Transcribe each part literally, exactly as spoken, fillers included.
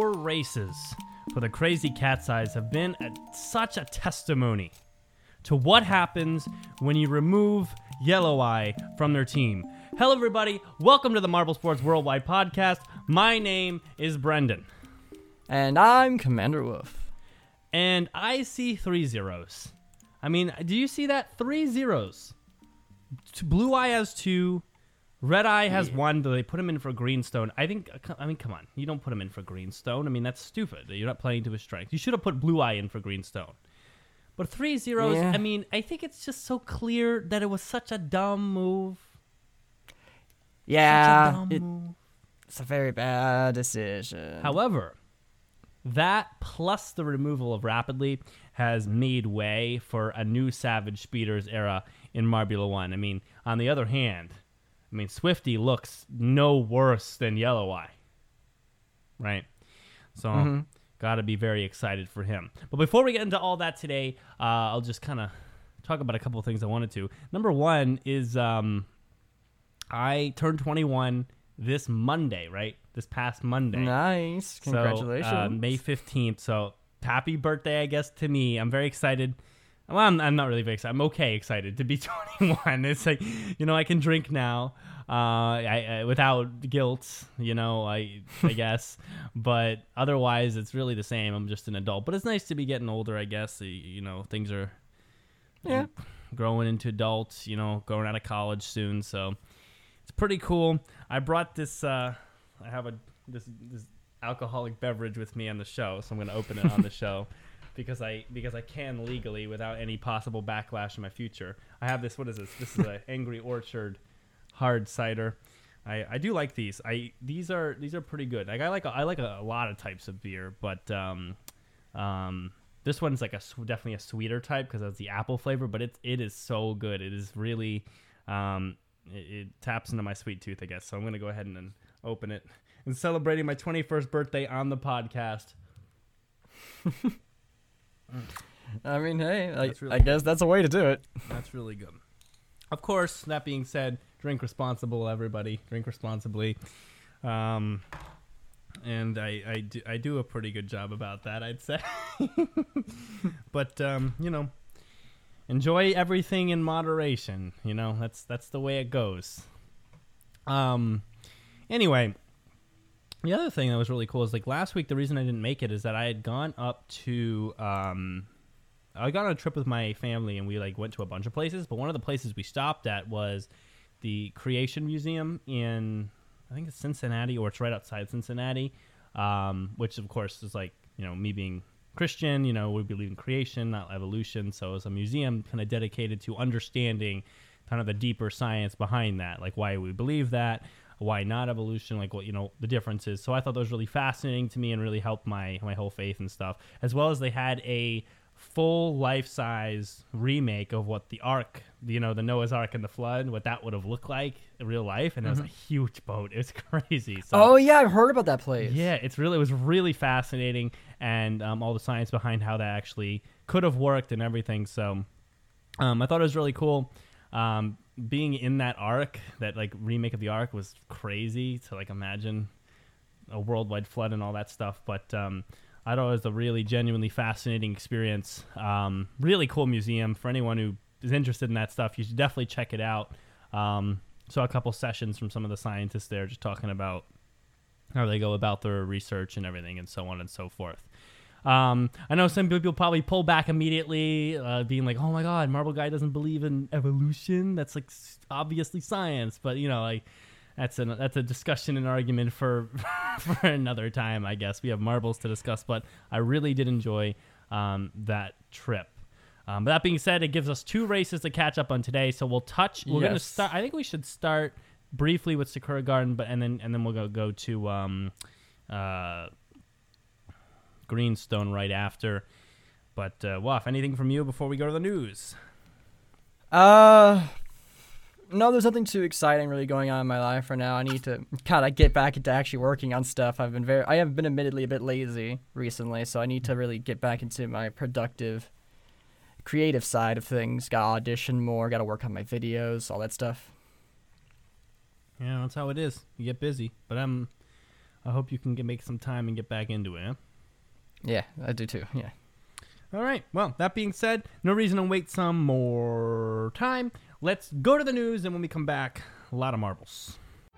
four races for the Crazy Cat's Eyes have been a, such a testimony to what happens when you remove Yellow Eye from their team. Hello, everybody. Welcome to the Marble Sports Worldwide podcast. My name is Brendan. And I'm Commander Wolf. And I see three zeros. I mean, do you see that? Three zeros. Blue Eye has two. Red Eye has yeah. one. Do they put him in for Greenstone? I think, I mean, come on. You don't put him in for Greenstone. I mean, that's stupid. You're not playing to his strength. You should have put Blue Eye in for Greenstone. But three zeros, yeah. I mean, I think it's just so clear that it was such a dumb move. Yeah, such a dumb it, move. It's a very bad decision. However, that plus the removal of Rapidly has made way for a new Savage Speeders era in Marbula one. I mean, on the other hand, I mean, Swifty looks no worse than Yellow Eye, right? So, mm-hmm. got to be very excited for him. But before we get into all that today, uh, I'll just kind of talk about a couple of things I wanted to. Number one is um, I turned twenty-one this Monday, right? This past Monday. Nice. Congratulations. So, uh, May fifteenth. So, happy birthday, I guess, to me. I'm very excited. Well, I'm, I'm not really very excited. I'm okay excited to be twenty-one. It's like, you know, I can drink now uh, I, I, without guilt, you know, I I guess. But otherwise, it's really the same. I'm just an adult. But it's nice to be getting older, I guess. You know, things are yeah. growing into adults, you know, going out of college soon. So it's pretty cool. I brought this, uh, I have a this, this alcoholic beverage with me on the show, so I'm going to open it on the show. Because I because I can legally without any possible backlash in my future. I have this. What is this? This is an Angry Orchard hard cider. I, I do like these. I these are these are pretty good. Like I like a, I like a, a lot of types of beer, but um, um, this one's like a definitely a sweeter type because it's the apple flavor. But it it is so good. It is really um, it, it taps into my sweet tooth, I guess. So I'm gonna go ahead and, and open it and celebrating my twenty-first birthday on the podcast. I mean, hey, I, really I guess that's a way to do it. That's really good. Of course, that being said, drink responsible, everybody. Drink responsibly. Um, and I, I, do, I do a pretty good job about that, I'd say. But, um, you know, enjoy everything in moderation. You know, that's that's the way it goes. Um, anyway, the other thing that was really cool is, like, last week, the reason I didn't make it is that I had gone up to, um, I got on a trip with my family, and we, like, went to a bunch of places, but one of the places we stopped at was the Creation Museum in, I think it's Cincinnati, or it's right outside Cincinnati, um, which, of course, is, like, you know, me being Christian, you know, we believe in creation, not evolution, so it's a museum kind of dedicated to understanding kind of the deeper science behind that, like why we believe that, why not evolution, like what, you know, the differences. So I thought that was really fascinating to me and really helped my my whole faith and stuff, as well as they had a full life-size remake of what the Ark, you know, the Noah's Ark and the flood, what that would have looked like in real life, and mm-hmm. it was a huge boat. It was crazy. So, oh yeah, I've heard about that place. Yeah, it's really it was really fascinating, and um, all the science behind how that actually could have worked and everything. So um, I thought it was really cool. Um, being in that Ark, that like remake of the Ark, was crazy to like imagine a worldwide flood and all that stuff. But um, I thought it was a really genuinely fascinating experience. Um, really cool museum for anyone who is interested in that stuff. You should definitely check it out. Um, saw a couple sessions from some of the scientists there, just talking about how they go about their research and everything, and so on and so forth. Um, I know some people probably pull back immediately, uh, being like, "Oh my God, Marble Guy doesn't believe in evolution. That's like obviously science." But you know, like that's a that's a discussion and argument for for another time, I guess. We have marbles to discuss, but I really did enjoy um, that trip. Um, but that being said, it gives us two races to catch up on today, so we'll touch. We're yes. gonna start. I think we should start briefly with Sakura Garden, but and then and then we'll go go to. Um, uh, Greenstone right after. But, uh, Waff, anything from you before we go to the news? Uh, no, there's nothing too exciting really going on in my life right now. I need to kind of get back into actually working on stuff. I've been very, I have been admittedly a bit lazy recently, so I need to really get back into my productive, creative side of things. Got to audition more, got to work on my videos, all that stuff. Yeah, that's how it is. You get busy. But I'm... I hope you can get, make some time and get back into it. Huh? Yeah, I do too. Yeah. All right. Well, that being said, no reason to wait some more time. Let's go to the news, and when we come back, a lot of marbles.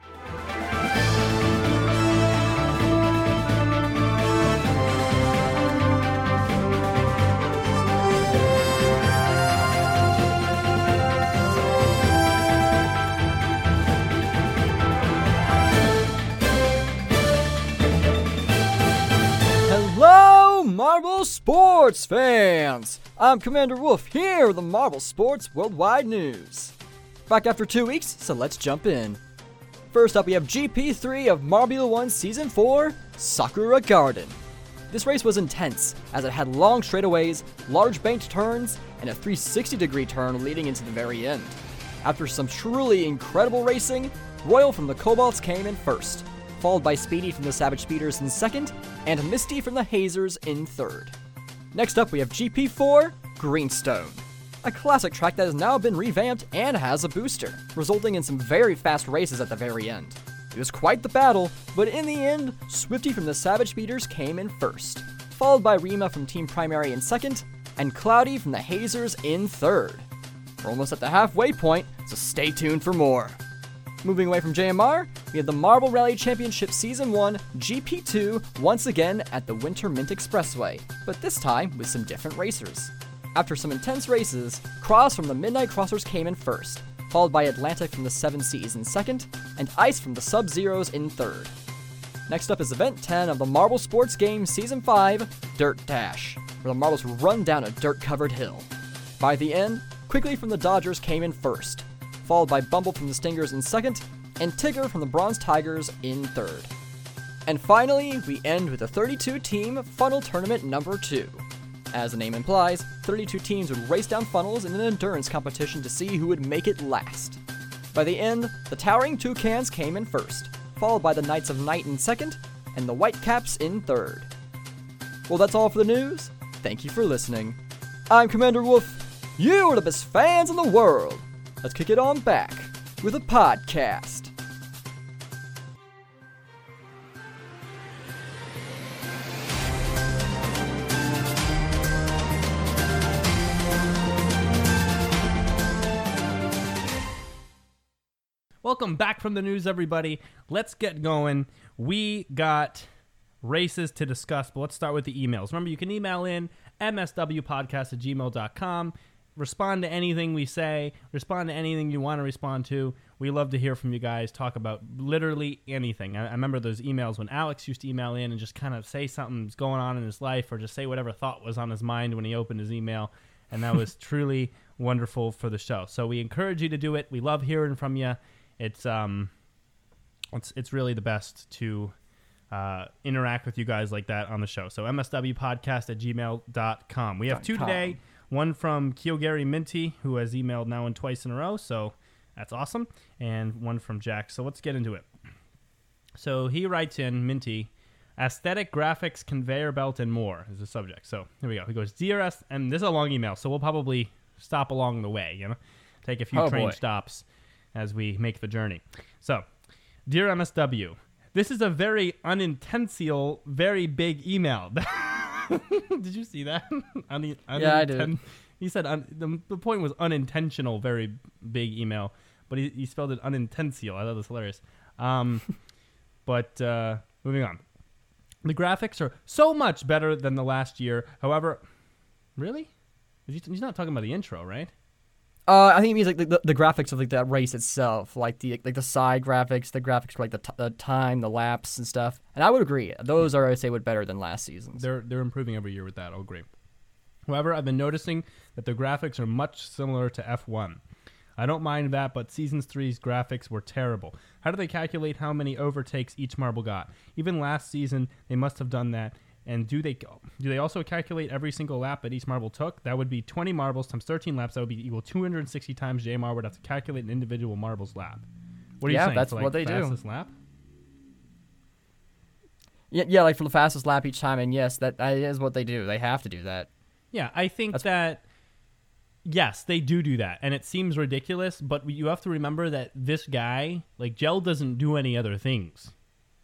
Hello, Marble Sports fans! I'm Commander Wolf here with the Marble Sports Worldwide News. Back after two weeks, so let's jump in. First up, we have G P three of Marbula one Season four, Sakura Garden. This race was intense, as it had long straightaways, large banked turns, and a three sixty degree turn leading into the very end. After some truly incredible racing, Royal from the Cobalts came in first, followed by Speedy from the Savage Speeders in second, and Misty from the Hazers in third. Next up, we have G P four, Greenstone. A classic track that has now been revamped and has a booster, resulting in some very fast races at the very end. It was quite the battle, but in the end, Swifty from the Savage Speeders came in first, followed by Rima from Team Primary in second, and Cloudy from the Hazers in third. We're almost at the halfway point, so stay tuned for more. Moving away from J M R, we have the Marble Rally Championship Season one G P two once again at the Winter Mint Expressway, but this time with some different racers. After some intense races, Cross from the Midnight Crossers came in first, followed by Atlantic from the Seven Seas in second, and Ice from the Sub-Zeros in third. Next up is Event ten of the Marble Sports Game Season five, Dirt Dash, where the marbles run down a dirt-covered hill. By the end, Quickly from the Dodgers came in first, followed by Bumble from the Stingers in second, and Tigger from the Bronze Tigers in third. And finally, we end with the thirty-two team Funnel Tournament number two. As the name implies, thirty-two teams would race down funnels in an endurance competition to see who would make it last. By the end, the Towering Toucans came in first, followed by the Knights of Night in second, and the Whitecaps in third. Well, that's all for the news. Thank you for listening. I'm Commander Wolf. You are the best fans in the world. Let's kick it on back with a podcast. Welcome back from the news, everybody. Let's get going. We got races to discuss, but let's start with the emails. Remember, you can email in m s w podcast at gmail dot com. Respond to anything we say. Respond to anything you want to respond to. We love to hear from you guys. Talk about literally anything. I, I remember those emails when Alex used to email in and just kind of say something's going on in his life, or just say whatever thought was on his mind when he opened his email. And that was truly wonderful for the show. So we encourage you to do it. We love hearing from you. It's um, it's it's really the best to uh, interact with you guys like that on the show. So m s w podcast at gmail dot com. We have two today. One from Kyogary Minty, who has emailed now and twice in a row, so that's awesome. And one from Jack. So let's get into it. So he writes in, Minty, aesthetic, graphics, conveyor belt, and more is the subject. So here we go. He goes, Dear S, and this is a long email, so we'll probably stop along the way, you know, take a few oh, train boy. stops as we make the journey. So, Dear M S W, this is a very unintentional, very big email. Did you see that? Un- yeah, I did. He said un- the, the point was unintentional, very big email, but he, he spelled it unintentional. I thought it was hilarious. Um, but uh, moving on. The graphics are so much better than the last year. However, really? He's not talking about the intro, right? Uh, I think it means like the, the graphics of like that race itself, like the like the side graphics, the graphics for like the, t- the time, the laps and stuff. And I would agree, those are I would say would better than last season's. They're they're improving every year with that. I'll agree. However, I've been noticing that the graphics are much similar to F one. I don't mind that, but Season three's graphics were terrible. How do they calculate how many overtakes each marble got? Even last season, they must have done that. And do they do they also calculate every single lap that each marble took? That would be twenty marbles times thirteen laps. That would be equal to two hundred sixty times J M R would have to calculate an individual marble's lap. What are yeah, you saying? that's for, like, what they fastest do. Lap? Yeah, yeah, like for the fastest lap each time. And yes, that, that is what they do. They have to do that. Yeah, I think that's that, yes, they do do that. And it seems ridiculous, but you have to remember that this guy, like, Gel doesn't do any other things.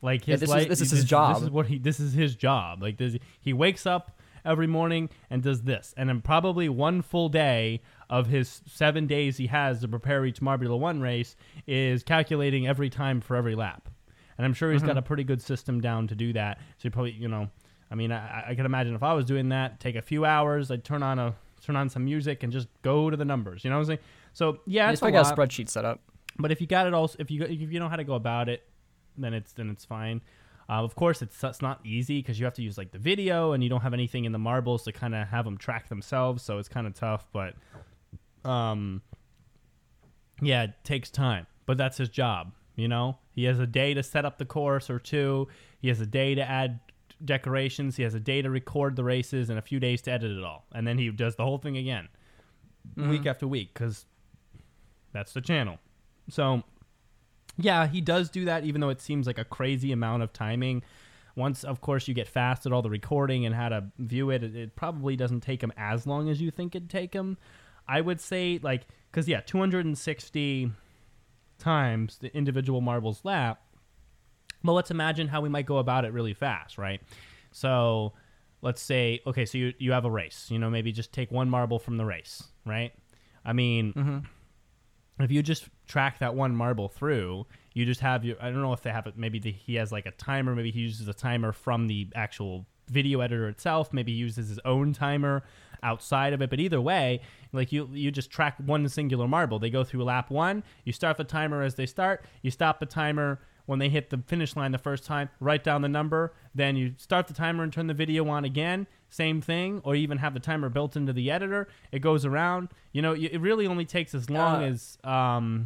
Like Yeah, his this is- life, this is his job. This is what he. This is his job. Like this, he wakes up every morning and does this, and then probably one full day of his seven days he has to prepare each Marbula One race is calculating every time for every lap. And I'm sure he's Mhm. got a pretty good system down to do that. So he probably, you know, I mean, I, I can imagine if I was doing that, take a few hours, I'd turn on a turn on some music and just go to the numbers. You know what I'm saying? So yeah, He's it's a probably got a lot. spreadsheet set up. But if you got it all, if you if you know how to go about it, then it's then it's fine. Uh, of course, it's it's not easy because you have to use like the video, and you don't have anything in the marbles to kind of have them track themselves, so it's kind of tough. But um, yeah, it takes time, but that's his job. You know, he has a day to set up the course or two. He has a day to add decorations. He has a day to record the races and a few days to edit it all, and then he does the whole thing again, Mhm. week after week, because that's the channel. So. Yeah, he does do that, even though it seems like a crazy amount of timing. Once, of course, you get fast at all the recording and how to view it, it, it probably doesn't take him as long as you think it'd take him. I would say, like, because, yeah, two hundred sixty times the individual marbles lap. But let's imagine how we might go about it really fast, right? So let's say, okay, so you, you have a race. You know, maybe just take one marble from the race, right? I mean... Mm-hmm. If you just track that one marble through, you just have your, I don't know if they have it, maybe the, he has like a timer, maybe he uses a timer from the actual video editor itself, maybe he uses his own timer outside of it, but either way, like you you just track one singular marble. They go through lap one, you start the timer as they start, you stop the timer when they hit the finish line the first time, write down the number, then you start the timer and turn the video on again, same thing, or even have the timer built into the editor. It goes around. You know, it really only takes as long Uh. as um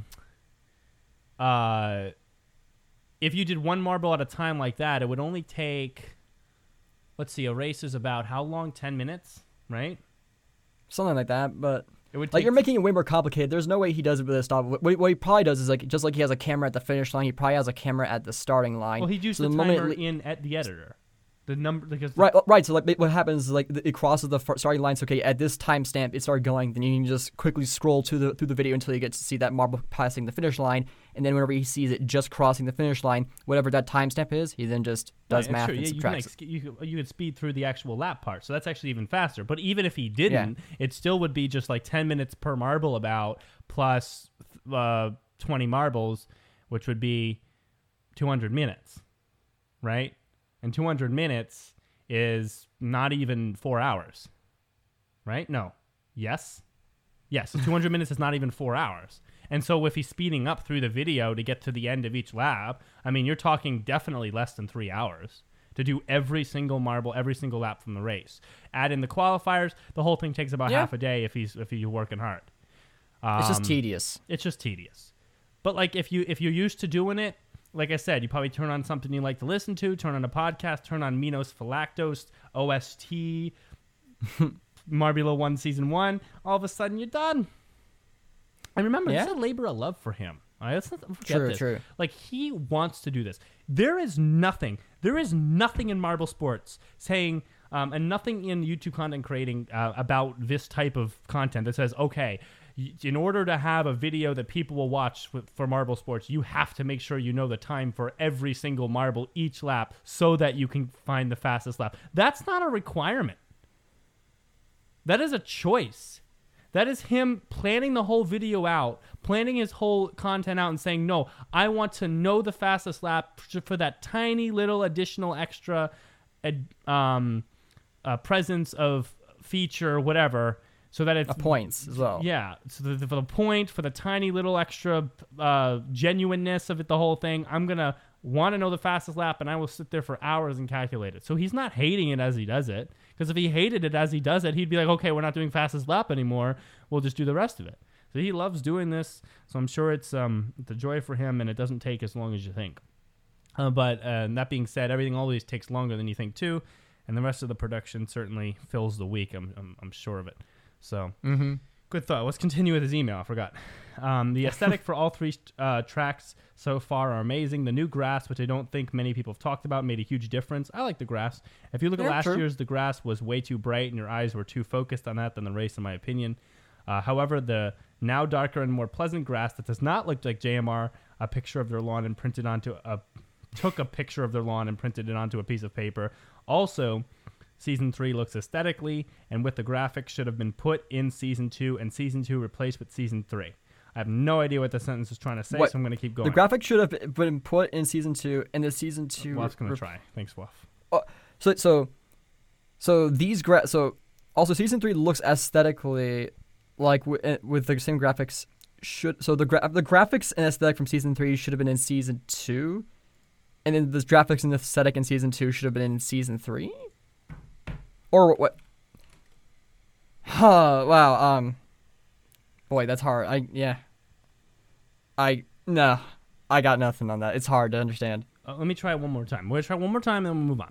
uh if you did one marble at a time like that, it would only take, let's see, a race is about how long? ten minutes, right? Something like that, but It would like take you're making it way more complicated. There's no way he does it with a stop. What, what he probably does is like just like he has a camera at the finish line, he probably has a camera at the starting line. Well, he'd use So the, the moment timer it le- in at the editor. The number because the- Right, right. So like what happens is like it crosses the fir- starting line. So okay, at this timestamp it started going. Then you can just quickly scroll to the through the video until you get to see that marble passing the finish line. And then whenever he sees it just crossing the finish line, whatever that timestamp is, he then just does Right, math sure, and yeah, you can subtracts. like, sk- you, could, you could speed through the actual lap part, so that's actually even faster. But even if he didn't, it still would be just like ten minutes per marble about plus uh, twenty marbles, which would be two hundred minutes, right? And two hundred minutes is not even four hours, right? No. Yes? Yes, so two hundred minutes is not even four hours. And so if he's speeding up through the video to get to the end of each lap, I mean, you're talking definitely less than three hours to do every single marble, every single lap from the race. Add in the qualifiers, the whole thing takes about Yeah. half a day if he's if you're working hard. Um, It's just tedious. It's just tedious. But like if you if you're used to doing it, like I said, you probably turn on something you like to listen to, turn on a podcast, turn on Minos Phylactos, O S T, Marbula One Season One. All of a sudden, you're done. And remember, Yeah. it's a labor of love for him. All right, let's not forget True, this. true. Like he wants to do this. There is nothing. There is nothing in Marble Sports saying, um, and nothing in YouTube content creating uh, about this type of content that says, okay, y- in order to have a video that people will watch with, for Marble Sports, you have to make sure you know the time for every single marble each lap so that you can find the fastest lap. That's not a requirement. That is a choice. That is him planning the whole video out, planning his whole content out and saying, no, I want to know the fastest lap for that tiny little additional extra ad, um, uh, presence of feature, whatever, so that it's... Uh, points as well. Yeah, so the, for the point, for the tiny little extra uh, genuineness of it, the whole thing, I'm going to want to know the fastest lap, and I will sit there for hours and calculate it. So he's not hating it as he does it, because if he hated it as he does it, he'd be like, okay, we're not doing fastest lap anymore. We'll just do the rest of it. So he loves doing this, so I'm sure it's um it's a joy for him, and it doesn't take as long as you think. Uh, but uh, that being said, everything always takes longer than you think too, and the rest of the production certainly fills the week. I'm I'm, I'm sure of it. So Mm-hmm. good thought. Let's continue with his email. I forgot. Um, the aesthetic for all three uh, tracks so far are amazing. The new grass, which I don't think many people have talked about, made a huge difference. I like the grass. If you look at Yeah, last true. year's, the grass was way too bright and your eyes were too focused on that than the race, in my opinion. Uh, however, the now darker and more pleasant grass that does not look like J M R, a picture of their lawn and printed onto a took a picture of their lawn and printed it onto a piece of paper. Also, Season three looks aesthetically and with the graphics should have been put in Season two and Season two replaced with Season three. I have no idea what the sentence is trying to say, What? so I'm going to keep going. The graphics should have been put in Season two, and the Season two... Waff's going to rep- try. Thanks, Waff. Oh, so, so, so these... Gra- so, also, Season three looks aesthetically like w- eh, with the same graphics... should So, the gra- the graphics and aesthetic from Season three should have been in Season two, and then the graphics and aesthetic in Season two should have been in Season three? Or what? Huh, wow, um... Boy, that's hard. I, yeah. I, no. I got nothing on that. It's hard to understand. Uh, let me try it one more time. We're going to try one more time, and then we'll move on.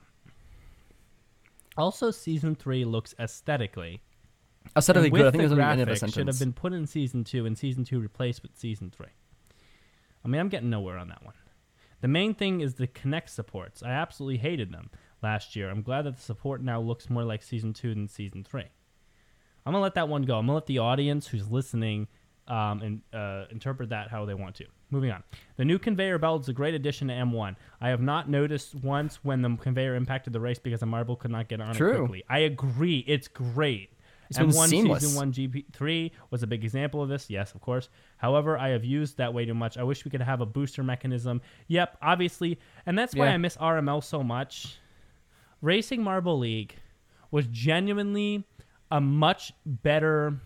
Also, Season three looks aesthetically. Aesthetically and good. I with think the there's only the end of a graphics sentence. should have been put in Season two, and Season two replaced with Season three. I mean, I'm getting nowhere on that one. The main thing is the Kinect supports. I absolutely hated them last year. I'm glad that the support now looks more like Season two than Season three. I'm going to let that one go. I'm going to let the audience who's listening um, and uh, interpret that how they want to. Moving on. The new conveyor belt is a great addition to M one. I have not noticed once when the conveyor impacted the race because a marble could not get on True. it quickly. I agree. It's great. It's been M one seamless. Season one G P three was a big example of this. Yes, of course. However, I have used that way too much. I wish we could have a booster mechanism. Yep, obviously. And that's why Yeah. I miss R M L so much. Racing Marble League was genuinely a much better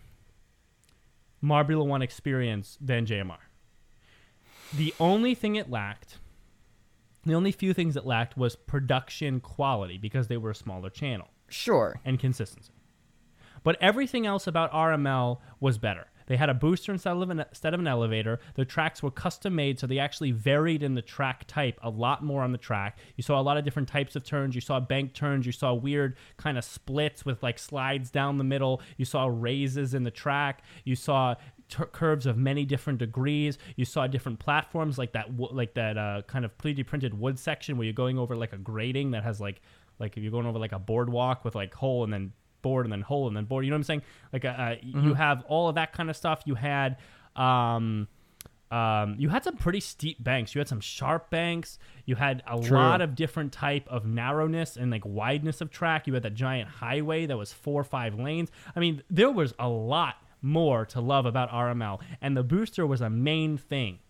Marbula one experience than J M R. The only thing it lacked, the only few things it lacked was production quality because they were a smaller channel Sure. and consistency. But everything else about R M L was better. They had a booster instead of an, instead of an elevator. The tracks were custom made, so they actually varied in the track type a lot more on the track. You saw a lot of different types of turns. You saw bank turns. You saw weird kind of splits with like slides down the middle. You saw raises in the track. You saw t- curves of many different degrees. You saw different platforms like that, w- like that uh, kind of three D printed wood section where you're going over like a grating that has like, like if you're going over like a boardwalk with like hole and then board and then hole and then board. You know what I'm saying? Like uh, uh, Mm-hmm. you have all of that kind of stuff. You had um, um, you had some pretty steep banks. You had some sharp banks. You had a True. lot of different type of narrowness and like wideness of track. You had that giant highway that was four or five lanes. I mean, there was a lot more to love about R M L, and the booster was a main thing.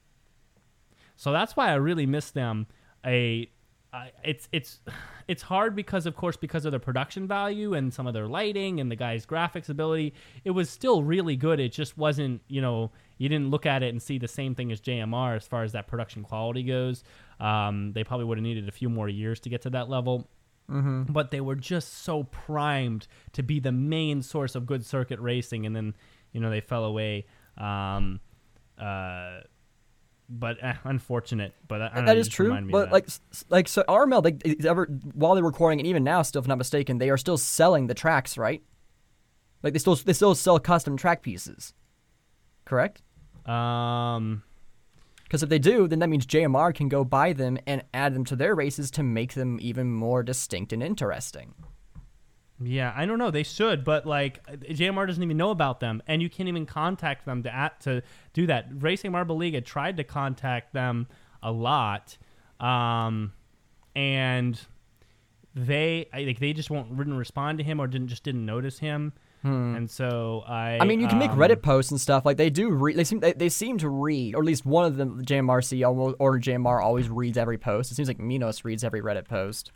So that's why I really miss them. A Uh, it's it's it's hard because, of course, because of their production value and some of their lighting and the guy's graphics ability. It was still really good. It just wasn't, you know, you didn't look at it and see the same thing as J M R as far as that production quality goes. Um, they probably would have needed a few more years to get to that level. Mm-hmm. But they were just so primed to be the main source of good circuit racing, and then, you know, they fell away. Um, uh, But eh, unfortunate. But I, I don't know, That you is just true. reminded me of But that. like, s- like so R M L, they, they ever while they're recording, and even now, still if I'm not mistaken, they are still selling the tracks, right? Like they still they still sell custom track pieces, correct? Um, Because if they do, then that means J M R can go buy them and add them to their races to make them even more distinct and interesting. yeah, I don't know. They should, but like J M R doesn't even know about them, and you can't even contact them to at, to do that. Racing Marble League had tried to contact them a lot, um, and they I think they just won't didn't respond to him or didn't just didn't notice him, Hmm. and so I. I mean, you can make um, Reddit posts and stuff like they do. Re- they seem they, they seem to read, or at least one of them, J M R C almost, or J M R always reads every post. It seems like Minos reads every Reddit post.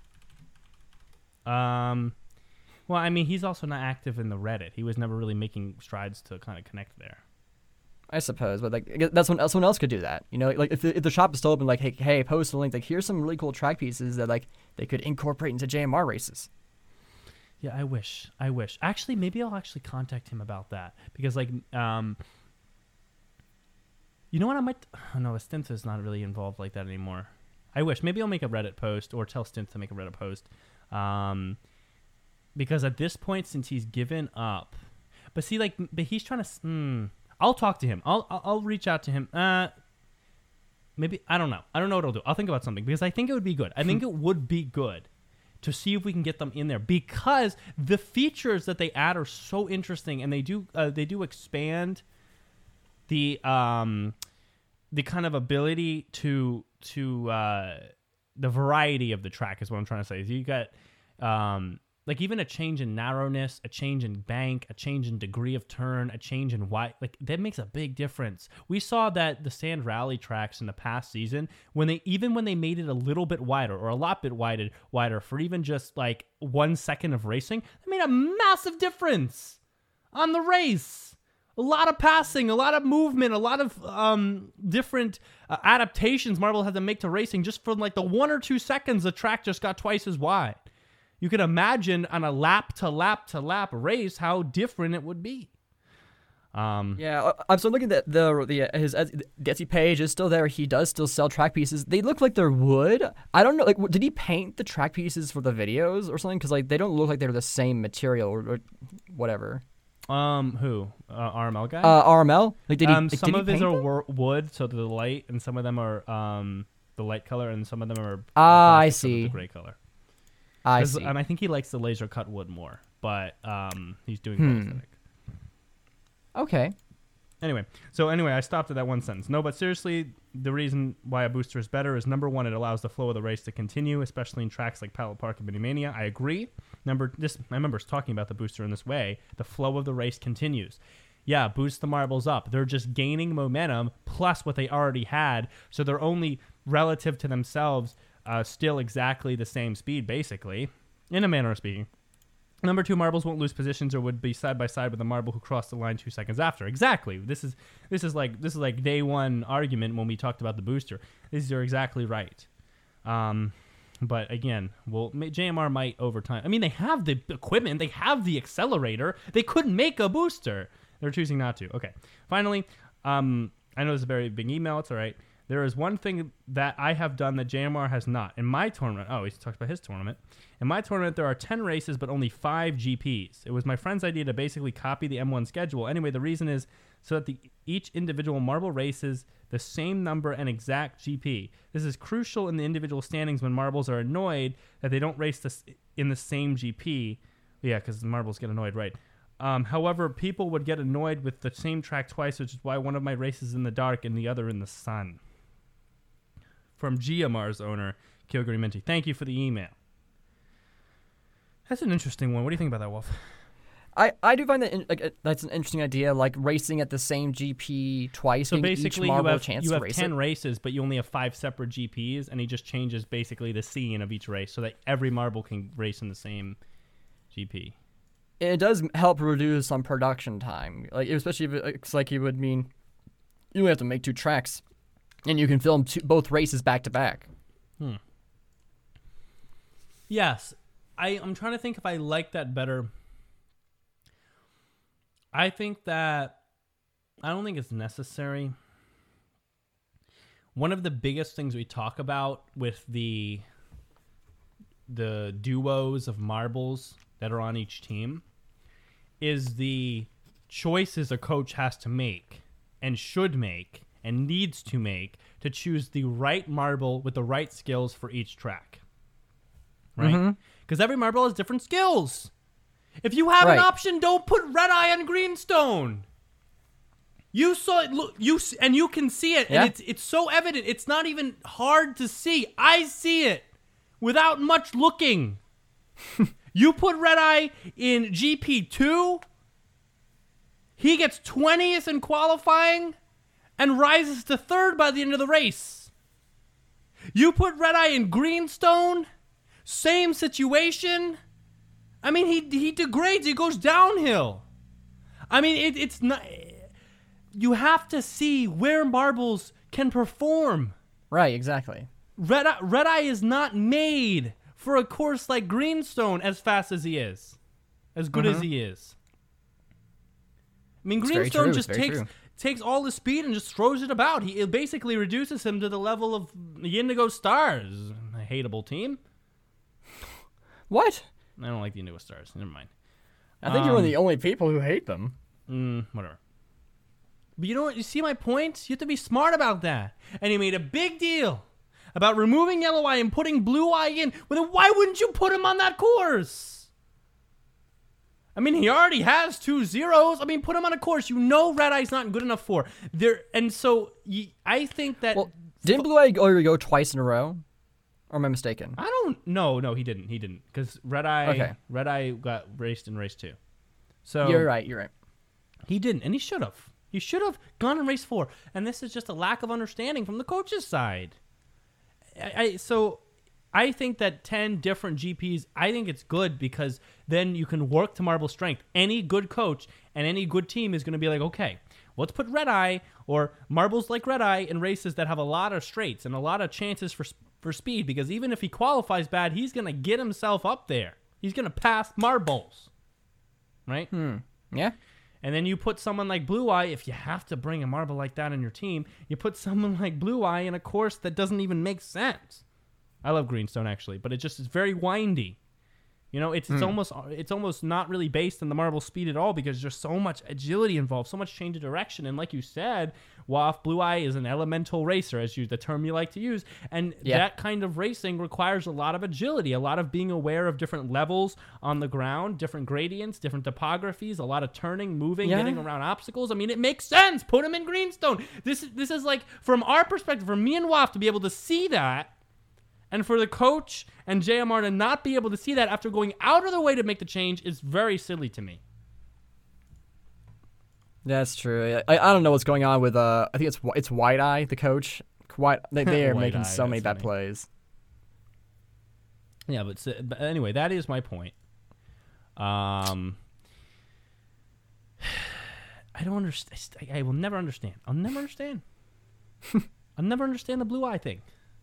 Um, well, I mean, he's also not active in the Reddit. He was never really making strides to kind of connect there. I suppose, but like I guess that's when someone else could do that. You know, like if the, if the shop is still open, like hey, hey, post a link. Like here's some really cool track pieces that like they could incorporate into J M R races. Yeah, I wish. I wish. Actually, maybe I'll actually contact him about that because, like, um, you know what? I might. Oh, no, Stinth is not really involved like that anymore. I wish. Maybe I'll make a Reddit post or tell Stinth to make a Reddit post. Um, because at this point, since he's given up, but see, like, but he's trying to. Mm, I'll talk to him. I'll, I'll I'll reach out to him. Uh, maybe I don't know. I don't know what I'll do. I'll think about something because I think it would be good. I think it would be good to see if we can get them in there because the features that they add are so interesting, and they do uh, they do expand the um the kind of ability to to uh, the variety of the track is what I'm trying to say. Is you got um, like even a change in narrowness, a change in bank, a change in degree of turn, a change in wide, like that makes a big difference. We saw that the sand rally tracks in the past season, when they even when they made it a little bit wider or a lot bit wider, wider for even just like one second of racing, it made a massive difference on the race. A lot of passing, a lot of movement, a lot of um, different uh, adaptations Marble had to make to racing just from like the one or two seconds the track just got twice as wide. You can imagine on a lap to lap to lap race how different it would be. Um, yeah, I'm still looking at the the his the Etsy page is still there. He does still sell track pieces. They look like they're wood. I don't know. Like, did he paint the track pieces for the videos or something? Because like they don't look like they're the same material or, or whatever. Um, who? Uh, R M L guy? Uh, R M L. Like, did he? Um, like, some did he of his paint are them? wor- wood, so they're light, and some of them are um the light color, and some of them are Ah, I plastic, so they're see. the gray color. I 'Cause, see. Um, I think he likes the laser cut wood more, but um, he's doing Hmm. both, I think. Okay. Anyway, so anyway, I stopped at that one sentence. No, but seriously, the reason why a booster is better is, number one, it allows the flow of the race to continue, especially in tracks like Pallet Park and Minimania. I agree. Number, this, I remember talking about the booster in this way. The flow of the race continues. Yeah, boost the marbles up. They're just gaining momentum plus what they already had, so they're only relative to themselves uh, still exactly the same speed, basically, in a manner of speaking. Number two, marbles won't lose positions or would be side by side with a marble who crossed the line two seconds after. Exactly. This is this is like this is like day one argument when we talked about the booster. These are exactly right. Um, but again, well, J M R might over time. I mean, they have the equipment, they have the accelerator. They couldn't make a booster. They're choosing not to. Okay. Finally, um, I know this is a very big email. It's all right. There is one thing that I have done that J M R has not. In my tournament, oh, he talked about his tournament. In my tournament, there are ten races, but only five G Ps. It was my friend's idea to basically copy the M one schedule. Anyway, the reason is so that the, each individual marble races the same number and exact G P. This is crucial in the individual standings when marbles are annoyed that they don't race this in the same G P. Yeah, because marbles get annoyed, right? Um, however, people would get annoyed with the same track twice, which is why one of my races in the dark and the other in the sun. From G M R's owner, Kilgore Minty. Thank you for the email. That's an interesting one. What do you think about that, Wolf? I, I do find that in, like uh, that's an interesting idea, like racing at the same G P twice, So giving basically, each marble you have, a chance you to have race ten it. races, but you only have five separate G Ps, and he just changes basically the scene of each race so that every marble can race in the same G P. It does help reduce some production time, like especially if it's like it would mean you only have to make two tracks, and you can film two, both races back to back. Hmm. Yes. I, I'm trying to think if I like that better. I think that I don't think it's necessary. One of the biggest things we talk about with the the duos of marbles that are on each team is the choices a coach has to make and should make and needs to make to choose the right marble with the right skills for each track. Right? Because every marble has different skills. If you have Right. an option, don't put red eye on greenstone. You saw it, look, you s- and you can see it, Yeah. and it's it's so evident. It's not even hard to see. I see it without much looking. You put red eye in G P two, he gets twentieth in qualifying and rises to third by the end of the race. You put red eye in greenstone, same situation. I mean, he he degrades. He goes downhill. I mean, it, it's not. You have to see where marbles can perform. Right, exactly. Red eye, red eye is not made for a course like Greenstone as fast as he is, as good as he is. I mean, It's very Greenstone true, just it's very takes true. takes all the speed and just throws it about. He it basically reduces him to the level of the Indigo Stars, a hateable team. What? I don't like the Indigo Stars. Never mind. I think you're one of Um, the only people who hate them. Mm, whatever. But you know what? You see my point? You have to be smart about that. And he made a big deal about removing Yellow Eye and putting Blue Eye in. Well, then why wouldn't you put him on that course? I mean, he already has two zeros. I mean, put him on a course you know Red Eye's not good enough for. There, and so y I think that. Well, didn't Blue Eye already go twice in a row? Or am I mistaken? I don't. No, no, he didn't. He didn't because Red Eye. Okay. Red Eye got raced in race two. So You're right. You're right. he didn't, and he should have. He should have gone in race four, and this is just a lack of understanding from the coach's side. I, I so I think that ten different G Ps. I think it's good because then you can work to Marble strength. Any good coach and any good team is going to be like, okay, let's put Red Eye or Marbles like Red Eye in races that have a lot of straights and a lot of chances for for speed. Because even if he qualifies bad, he's going to get himself up there. He's going to pass Marbles, right? Hmm. Yeah. And then you put someone like Blue Eye, if you have to bring a marble like that in your team, you put someone like Blue Eye in a course that doesn't even make sense. I love Greenstone, actually, but it just is very windy. You know, it's, it's Mm. almost it's almost not really based on the marble speed at all because there's so much agility involved, so much change of direction. And like you said, Waff, Blue Eye is an elemental racer, as you the term you like to use. And Yeah. that kind of racing requires a lot of agility, a lot of being aware of different levels on the ground, different gradients, different topographies, a lot of turning, moving, Yeah. getting around obstacles. I mean, it makes sense. Put him in Greenstone. This, this is like, from our perspective, for me and Waff to be able to see that, and for the coach and J M R to not be able to see that after going out of their way to make the change is very silly to me. That's true. I, I don't know what's going on with uh. I think it's it's White Eye, the coach. White. They they are White making Eye, so many that's bad funny. plays. Yeah, but, but anyway, that is my point. Um, I don't understand. I will never understand. I'll never understand. I'll never understand the Blue Eye thing.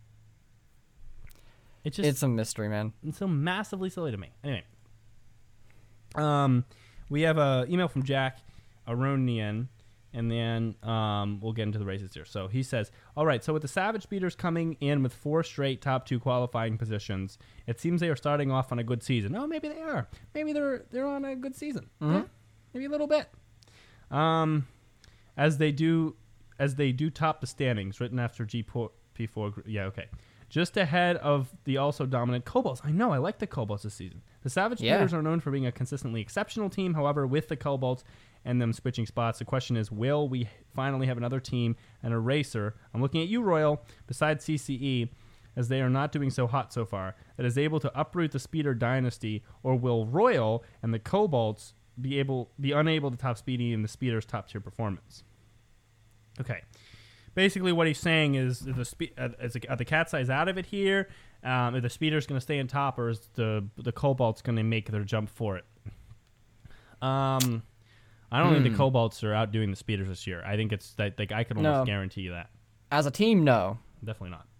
It's just It's a mystery, man. It's so massively silly to me. Anyway, um, we have a email from Jack Aronian, and then um, we'll get into the races here. So he says, all right, so with the Savage Speeders coming in with four straight top two qualifying positions, it seems they are starting off on a good season. Oh, maybe they are. Maybe they're they're on a good season. Mhm. Yeah, maybe a little bit. Um, as they do, as they do top the standings, written after G P four. Yeah, okay. Just ahead of the also dominant Cobalts. I know, I like the Cobalts this season. The Savage Yeah. Speeders are known for being a consistently exceptional team. However, with the Cobalts and them switching spots, the question is, will we finally have another team and a racer? I'm looking at you, Royal, besides C C E, as they are not doing so hot so far, that is able to uproot the Speeder dynasty, or will Royal and the Cobalts be able be unable to top Speedy and the Speeder's top tier performance? Okay. Basically, what he's saying is, the spe- uh, is the, are the Cat's Eyes out of it here? Um, is the Speeder's going to stay on top, or is the the Cobalt's going to make their jump for it? Um, I don't think the Hmm. Cobalts are outdoing the Speeders this year. I think it's that like I can almost No. guarantee you that. As a team, no. Definitely not.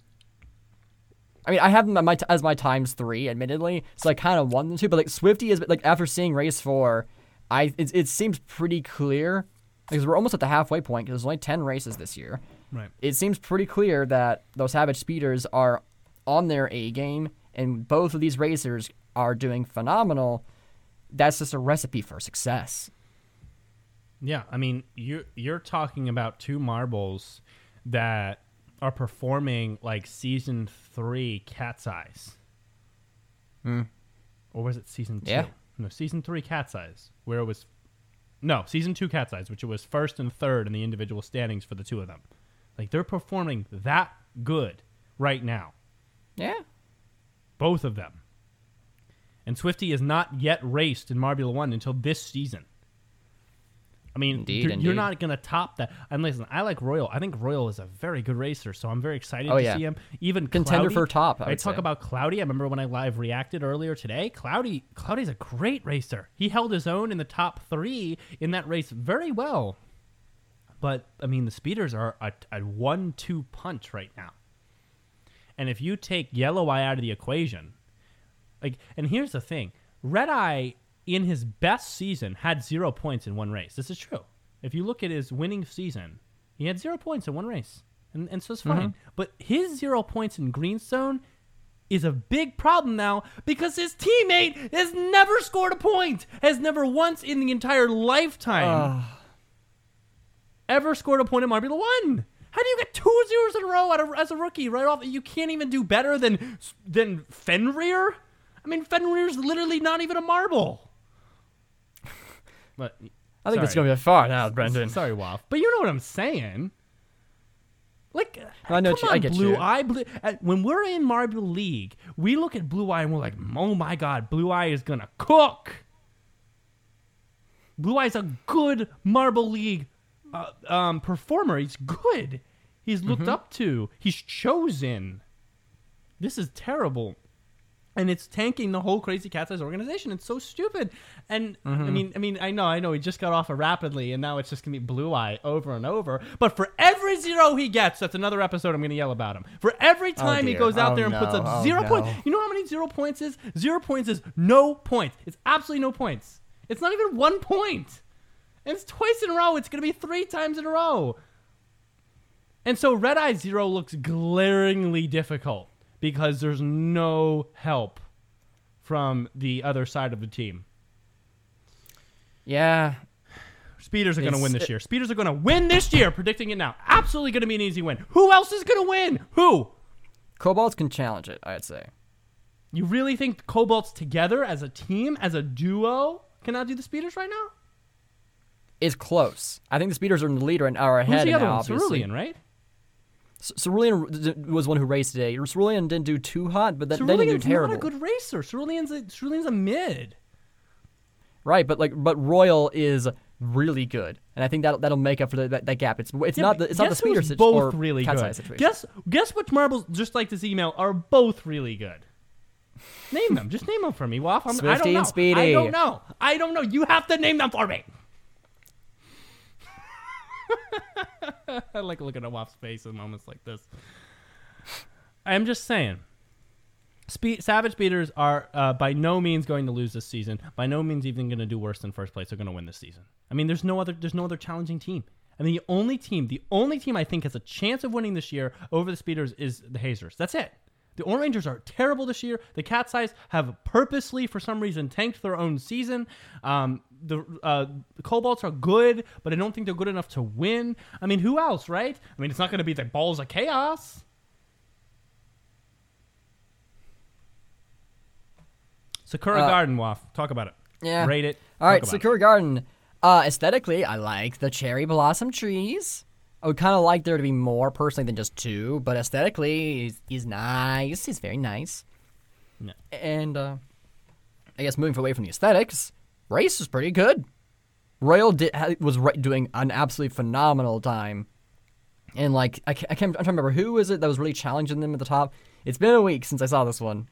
I mean, I have them at my t- as my times three, admittedly, so I kind of want them to. But like Swifty is like after seeing race four, I it, it seems pretty clear because we're almost at the halfway point because there's only ten races this year. Right. It seems pretty clear that those Savage Speeders are on their A game, and both of these racers are doing phenomenal. That's just a recipe for success. Yeah, I mean, you're you're talking about two marbles that are performing like season three Cat's Eyes. Hmm. Or was it season two? Yeah. No, season three Cat's Eyes, where it was no season two Cat's Eyes, which it was first and third in the individual standings for the two of them. Like they're performing that good right now, Yeah. both of them. And Swifty is not yet raced in Marbula One until this season. I mean, Indeed, you're, indeed. you're not going to top that. And listen, I like Royal. I think Royal is a very good racer, so I'm very excited Oh, to yeah. see him. Even Contender Cloudy, for top, I I would talk say. about Cloudy. I remember when I live reacted earlier today. Cloudy, Cloudy's a great racer. He held his own in the top three in that race very well. But I mean, the Speeders are a, a one two punch right now. And if you take Yellow Eye out of the equation, like, and here's the thing: Red Eye in his best season had zero points in one race. This is true. If you look at his winning season, he had zero points in one race, and and so it's fine. Mhm. But his zero points in Greenstone is a big problem now because his teammate has never scored a point, has never once in the entire lifetime ever scored a point in Marbula One. How do you get two zeros in a row out of, as a rookie right off? You can't even do better than than Fenrir. I mean, Fenrir's literally not even a marble. But I think it's sorry. going to be far now, Brendan. Sorry, Waff. But you know what I'm saying. Like, I know come what you- I on, get Blue you. Eye. Blue, uh, when we're in Marble League, we look at Blue Eye and we're like, oh my God, Blue Eye is gonna cook. Blue Eye's a good Marble League uh, um, performer. He's good. He's looked Mm-hmm. up to. He's chosen. This is terrible. And it's tanking the whole Crazy Cat's Eyes organization. It's so stupid. And Mm-hmm. I mean, I mean, I know, I know. He just got off of Rapidly, and now it's just gonna be Blue Eye over and over. But for every zero he gets, that's another episode I'm gonna yell about him. For every time he dear. goes out Oh, there and puts no. up Oh, zero no. points, you know how many zero points is? Zero points is no points. It's absolutely no points. It's not even one point. And it's twice in a row. It's gonna be three times in a row. And so Red Eye Zero looks glaringly difficult because there's no help from the other side of the team. Yeah. Speeders are going to It's- win this it- year. Speeders are going to win this year, predicting it now. Absolutely going to be an easy win. Who else is going to win? Who? Cobalts can challenge it, I'd say. You really think Cobalts together as a team, as a duo, cannot do the Speeders right now? It's close. I think the Speeders are in the lead right now, are Who's ahead the other now, one? obviously. Cerulean, right? C- Cerulean d- was one who raced today. Cerulean didn't do too hot, but th- they didn't do Cerulean's terrible. not a good racer. Cerulean's a, Cerulean's a mid. Right, but like, but Royal is really good, and I think that that'll make up for the, that, that gap. It's it's Yeah, not the but it's not the guess Speeder who's situ- both or really Cat's good. Eye situation. Guess guess which marbles, just like this email, are both really good. Name them. Just name them for me, Waff. I'm, I Swifty don't know. and Speedy. I don't know. I don't know. You have to name them for me. I like looking at Waff's face in moments like this. I'm just saying. Speed, Savage Speeders are uh, by no means going to lose this season. By no means even going to do worse than first place. They're going to win this season. I mean, there's no other. There's no other challenging team. I mean, the only team, the only team I think has a chance of winning this year over the Speeders is the Hazers. That's it. The Orange Rangers are terrible this year. The Cat's Eyes have purposely, for some reason, tanked their own season. Um, the, uh, the Cobalts are good, but I don't think they're good enough to win. I mean, who else, right? I mean, it's not going to be the Balls of Chaos. Sakura Uh, Garden, Waff. Talk about it. Yeah. Rate it. All right, Talk about it. Sakura Garden. Uh, aesthetically, I like the cherry blossom trees. I would kind of like there to be more personally than just two, but aesthetically, he's, he's nice. He's very nice. Yeah. And uh, I guess moving away from the aesthetics, race was pretty good. Royal did, ha- was ri- doing an absolutely phenomenal time. And like, I can't, I can't, I'm trying to remember who is it that was really challenging them at the top. It's been a week since I saw this one.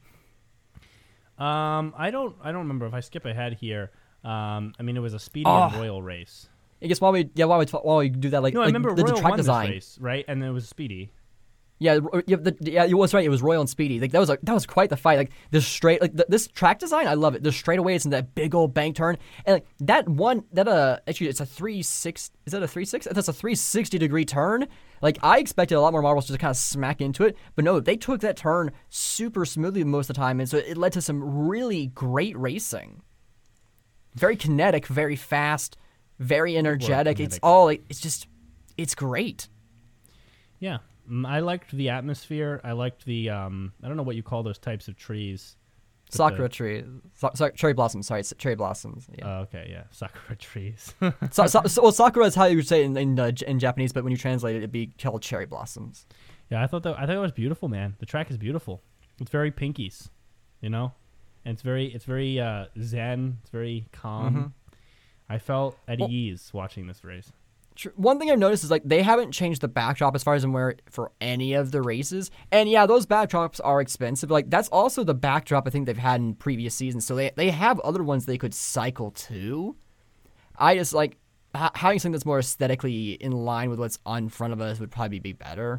Um, I don't. I don't remember. If I skip ahead here, um, I mean, it was a Speedy and Oh. Royal race. I guess while we, yeah, while we, t- while we do that, like, No, I like remember the, the Royal track won design. this race, right? And then it was Speedy. Yeah, r- yeah, the, yeah, you was right. It was Royal and Speedy. Like that was a, that was quite the fight. Like this straight, like the, this track design, I love it. The straightaways and that big old bank turn, and like that one, that uh, actually it's a three six. Is that a three six? That's a three sixty degree turn. Like I expected a lot more marbles to kind of smack into it, but no, they took that turn super smoothly most of the time, and so it led to some really great racing. Very kinetic, very fast, very energetic. It's kinetic. all. It's just, it's great. Yeah, Mm, I liked the atmosphere. I liked the. Um, I don't know what you call those types of trees. But Sakura the- tree, so, sorry, cherry blossoms. Sorry, s- cherry blossoms. Yeah. Oh, okay, yeah, sakura trees. so, so, so, well, sakura is how you would say it in in, uh, J- in Japanese, but when you translate it, it'd be called cherry blossoms. Yeah, I thought that. I thought it was beautiful, man. The track is beautiful. It's very pinkies, you know, and it's very, it's very uh, zen. It's very calm. Mhm. I felt at Well- ease watching this race. Tr- One thing I've noticed is like they haven't changed the backdrop as far as I'm aware for any of the races, and yeah, those backdrops are expensive. Like that's also the backdrop I think they've had in previous seasons, so they they have other ones they could cycle to. I just like h- having something that's more aesthetically in line with what's on front of us would probably be better.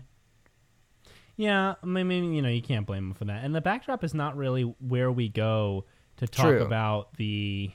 Yeah, I mean, you know, you can't blame them for that. And the backdrop is not really where we go to talk True. about the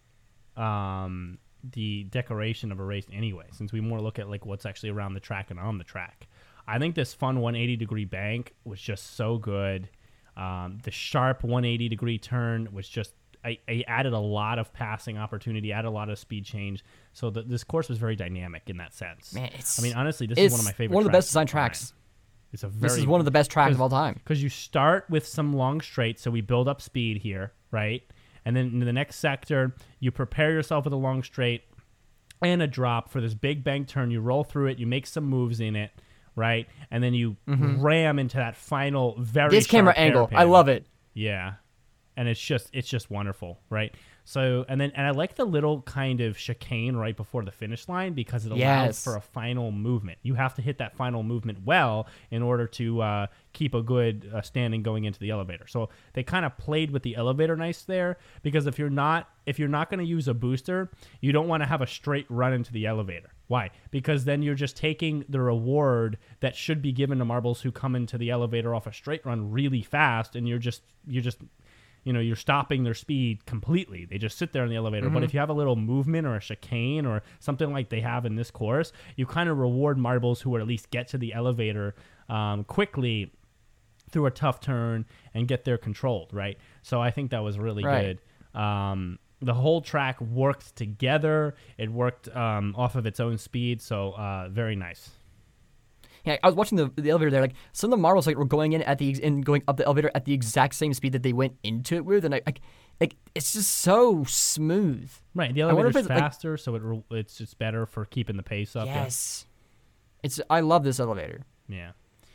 um the decoration of a race anyway, since we more look at like what's actually around the track and on the track. I think this fun one eighty degree bank was just so good. Um, the sharp one eighty degree turn was just I, I added a lot of passing opportunity, added a lot of speed change. So the, this course was very dynamic in that sense. Man, it's I mean, honestly, this it's is one of my favorite. one of the tracks best designed of all time. tracks. It's a very This is one of the best tracks of all time. because you start with some long straights, so we build up speed here, right? And then in the next sector, you prepare yourself with a long straight and a drop for this big bank turn. You roll through it, you make some moves in it, right? And then you Mhm. ram into that final very This camera sharp angle, I hairpin. love it. Yeah. And it's just it's just wonderful, right? So and then and I like the little kind of chicane right before the finish line because it allows Yes. for a final movement. You have to hit that final movement well in order to uh, keep a good uh, standing going into the elevator. So they kind of played with the elevator nice there because if you're not if you're not going to use a booster, you don't want to have a straight run into the elevator. Why? Because then you're just taking the reward that should be given to marbles who come into the elevator off a straight run really fast, and you're just you're just you know, you're stopping their speed completely. They just sit there in the elevator. Mm-hmm. But if you have a little movement or a chicane or something like they have in this course, you kind of reward marbles who at least get to the elevator um, quickly through a tough turn and get there controlled, right? So I think that was really Right. good. Um, the whole track worked together. It worked um, off of its own speed, so uh, very nice. Yeah, I was watching the, the elevator there. Like some of the marbles like were going in at the ex- and going up the elevator at the exact same speed that they went into it with, and I, like, like it's just so smooth. Right, the I wonder elevator's if it's, like- faster, so it re- it's just better for keeping the pace up. yeah. Yes, it's. I love this elevator. Yeah.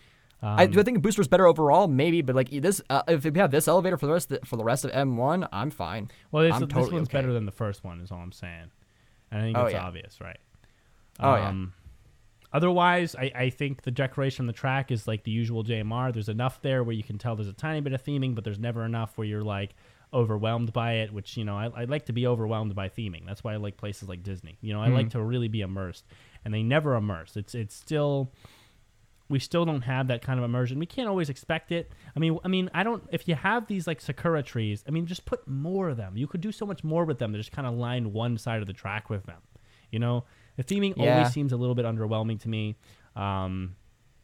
I Um, do I think booster's better overall, maybe, but like this, uh, if we have this elevator for the rest of the, for the rest of M one, I'm fine. Well, this, I'm this totally one's okay. better than the first one, is all I'm saying. And I think Oh, it's yeah. obvious, right? Oh, yeah. Um, Otherwise, I, I think the decoration on the track is like the usual J M R. There's enough there where you can tell there's a tiny bit of theming, but there's never enough where you're like overwhelmed by it, which, you know, I, I like to be overwhelmed by theming. That's why I like places like Disney. You know, I like to really be immersed, and they never immerse. It's it's still... We still don't have that kind of immersion. We can't always expect it. I mean, I mean, I don't. If you have these like sakura trees, I mean, just put more of them. You could do so much more with them to just kind of line one side of the track with them. You know, the theming Yeah. always seems a little bit underwhelming to me. Um,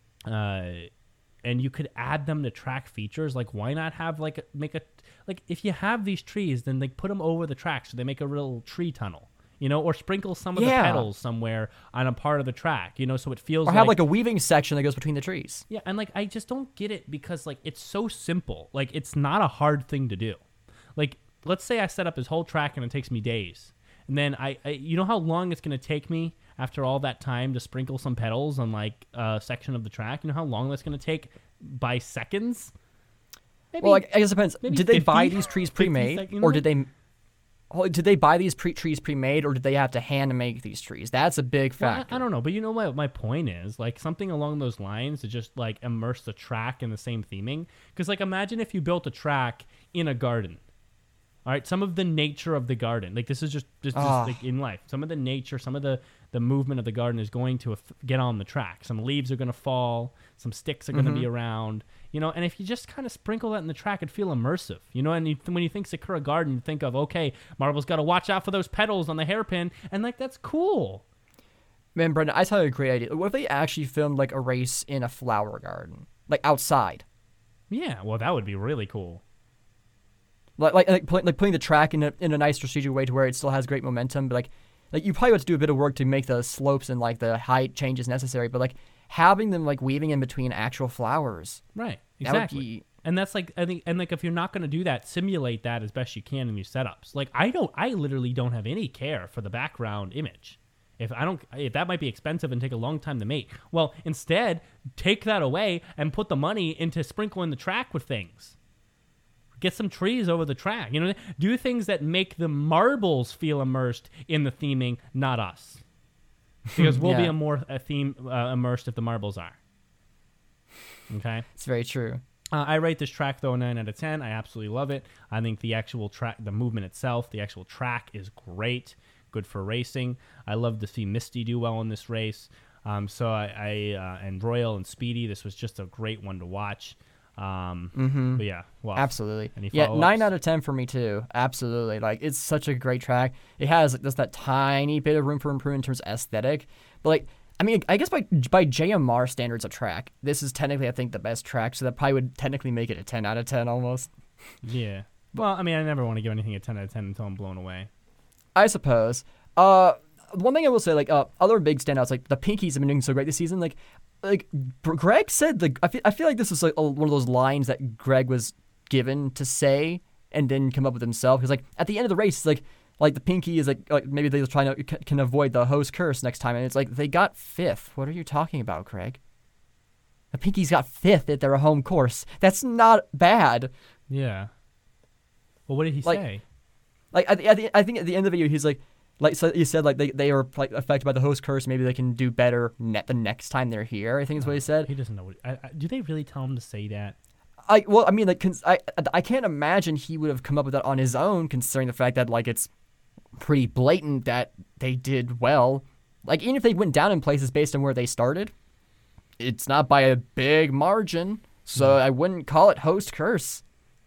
uh, and you could add them to track features. Like, why not have like a, make a like if you have these trees, then like put them over the track so they make a real tree tunnel. You know, or sprinkle some of Yeah. the petals somewhere on a part of the track. You know, so it feels Or like have like a weaving section that goes between the trees. yeah, and like I just don't get it because like it's so simple. Like it's not a hard thing to do. Like let's say I set up this whole track and it takes me days. And then I, I you know how long it's going to take me after all that time to sprinkle some petals on like a section of the track? You know how long that's going to take by seconds? Maybe, Well, like, I guess it depends. maybe Did they buy fifty these trees fifty pre-made, seconds, or you did they? Oh, did they buy these pre- trees pre-made, or did they have to hand make these trees? That's a big Well, I, factor. I don't know, but you know what my point is? Like something along those lines to just like immerse the track in the same theming. Because like imagine if you built a track in a garden. All right, some of the nature of the garden, like this is just just, just Ah. like in life. Some of the nature, some of the the movement of the garden is going to aff- get on the track. Some leaves are going to fall, some sticks are going to be around, you know. And if you just kind of sprinkle that in the track, it'd feel immersive, you know. And you, when you think Sakura Garden, you think of okay, Marvel's got to watch out for those petals on the hairpin, and like that's cool. Man, Brendan, I tell you a great idea. What if they actually filmed like a race in a flower garden, like outside, Yeah, well, that would be really cool. like like like, put, like putting the track in a in a nice strategic way to where it still has great momentum, but like like you probably have to do a bit of work to make the slopes and like the height changes necessary, but like having them like weaving in between actual flowers, Right. that would Exactly. be And that's like I think and like if you're not going to do that, simulate that as best you can in your setups. Like I don't I literally don't have any care for the background image. If I don't if that might be expensive and take a long time to make. Well, instead, take that away and put the money into sprinkling the track with things. Get some trees over the track. You know, do things that make the marbles feel immersed in the theming, not us. Because we'll be Yeah. a more a theme uh, immersed if the marbles are. Okay? it's very true. Uh, I rate this track though a nine out of ten. I absolutely love it. I think the actual track, the movement itself, the actual track is great. Good for racing. I love to see Misty do well in this race. Um, so I, I uh, and Royal and Speedy. This was just a great one to watch. Um, Mm-hmm. But yeah, well, Absolutely. Any Yeah, follow-ups? nine out of ten for me too. Absolutely. Like it's such a great track. It has like, just that tiny bit of room for improvement in terms of aesthetic. But like I mean, I guess by by J M R standards of track, this is technically I think the best track, so that probably would technically make it a ten out of ten almost. Yeah. Well, I mean, I never want to give anything a ten out of ten until I'm blown away. I suppose. Uh one thing I will say, like uh, other big standouts, like the Pinkies have been doing so great this season. Like, like Greg said, like I feel, I feel like this was like a, one of those lines that Greg was given to say and didn't come up with himself. Because like at the end of the race, it's like like the Pinky is like, like maybe they're trying to c- can avoid the host curse next time, and it's like they got fifth. What are you talking about, Greg? The Pinkies got fifth at their home course. That's not bad. Yeah. Well, what did he Like, say? Like I, th- I think at the end of the video, he's like, like so he said like they they are like affected by the host curse. Maybe they can do better net the next time they're here. I think is what he said. He doesn't know what. I, I, do they really tell him to say that? I well, I mean, like cons- I I can't imagine he would have come up with that on his own, considering the fact that like it's pretty blatant that they did well. Like even if they went down in places based on where they started, it's not by a big margin. So No. I wouldn't call it host curse.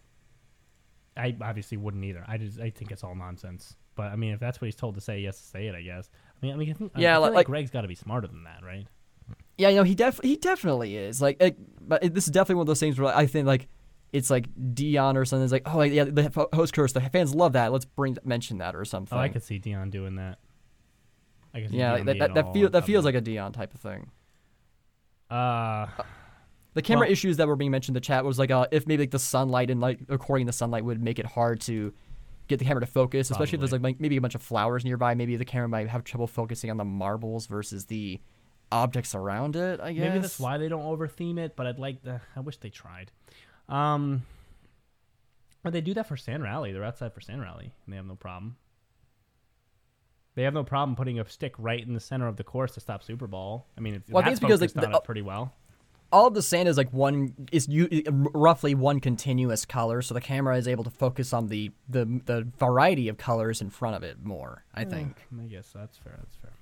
I obviously wouldn't either. I just I think it's all nonsense. But I mean, if that's what he's told to say, he has to say it. I guess. I mean, I mean, I think, Yeah, I feel like- like Greg's got to be smarter than that, right? Yeah, you know, he def he definitely is. Like, it, but it, this is definitely one of those things where I think like it's like Dion or something. It's like, oh like, yeah, the ho- host curse. The fans love that. Let's bring mention that or something. Oh, I could see Dion doing that. I could see yeah, Dion that being that, that all feel on that top feels of like a Dion type of thing. it. Uh, The camera Well- issues that were being mentioned in the chat was like, uh, if maybe like the sunlight and like recording the sunlight would make it hard to get the camera to focus, especially if there's like, like maybe a bunch of flowers nearby. Maybe the camera might have trouble focusing on the marbles versus the objects around it. I guess maybe that's why they don't over theme it. But I'd like the. I wish they tried. Um, but they do that for Sand Rally. They're outside for Sand Rally, and they have no problem. They have no problem putting a stick right in the center of the course to stop Super Bowl. I mean, it's, Well, I think that's it's because, like, focused on the- it pretty well. all of the sand is like one is u- roughly one continuous color, so the camera is able to focus on the the the variety of colors in front of it more. I think. I guess that's fair. That's fair.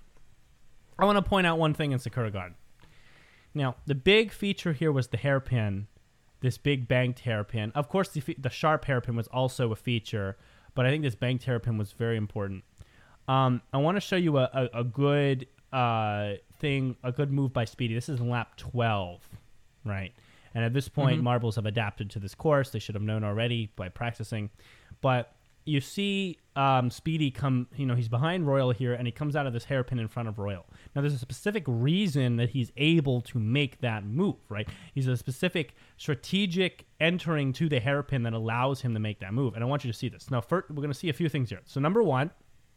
I want to point out one thing in Sakura Garden. Now, the big feature here was the hairpin, this big banked hairpin. Of course, the, fe- the sharp hairpin was also a feature, but I think this banked hairpin was very important. Um, I want to show you a, a, a good uh, thing, a good move by Speedy. This is in lap twelve, right? And at this point, Mhm. marbles have adapted to this course. They should have known already by practicing. But you see um, Speedy come, you know, he's behind Royal here, and he comes out of this hairpin in front of Royal. Now, there's a specific reason that he's able to make that move, right? He's a specific strategic entering to the hairpin that allows him to make that move. And I want you to see this. Now, first, we're going to see a few things here. So, number one,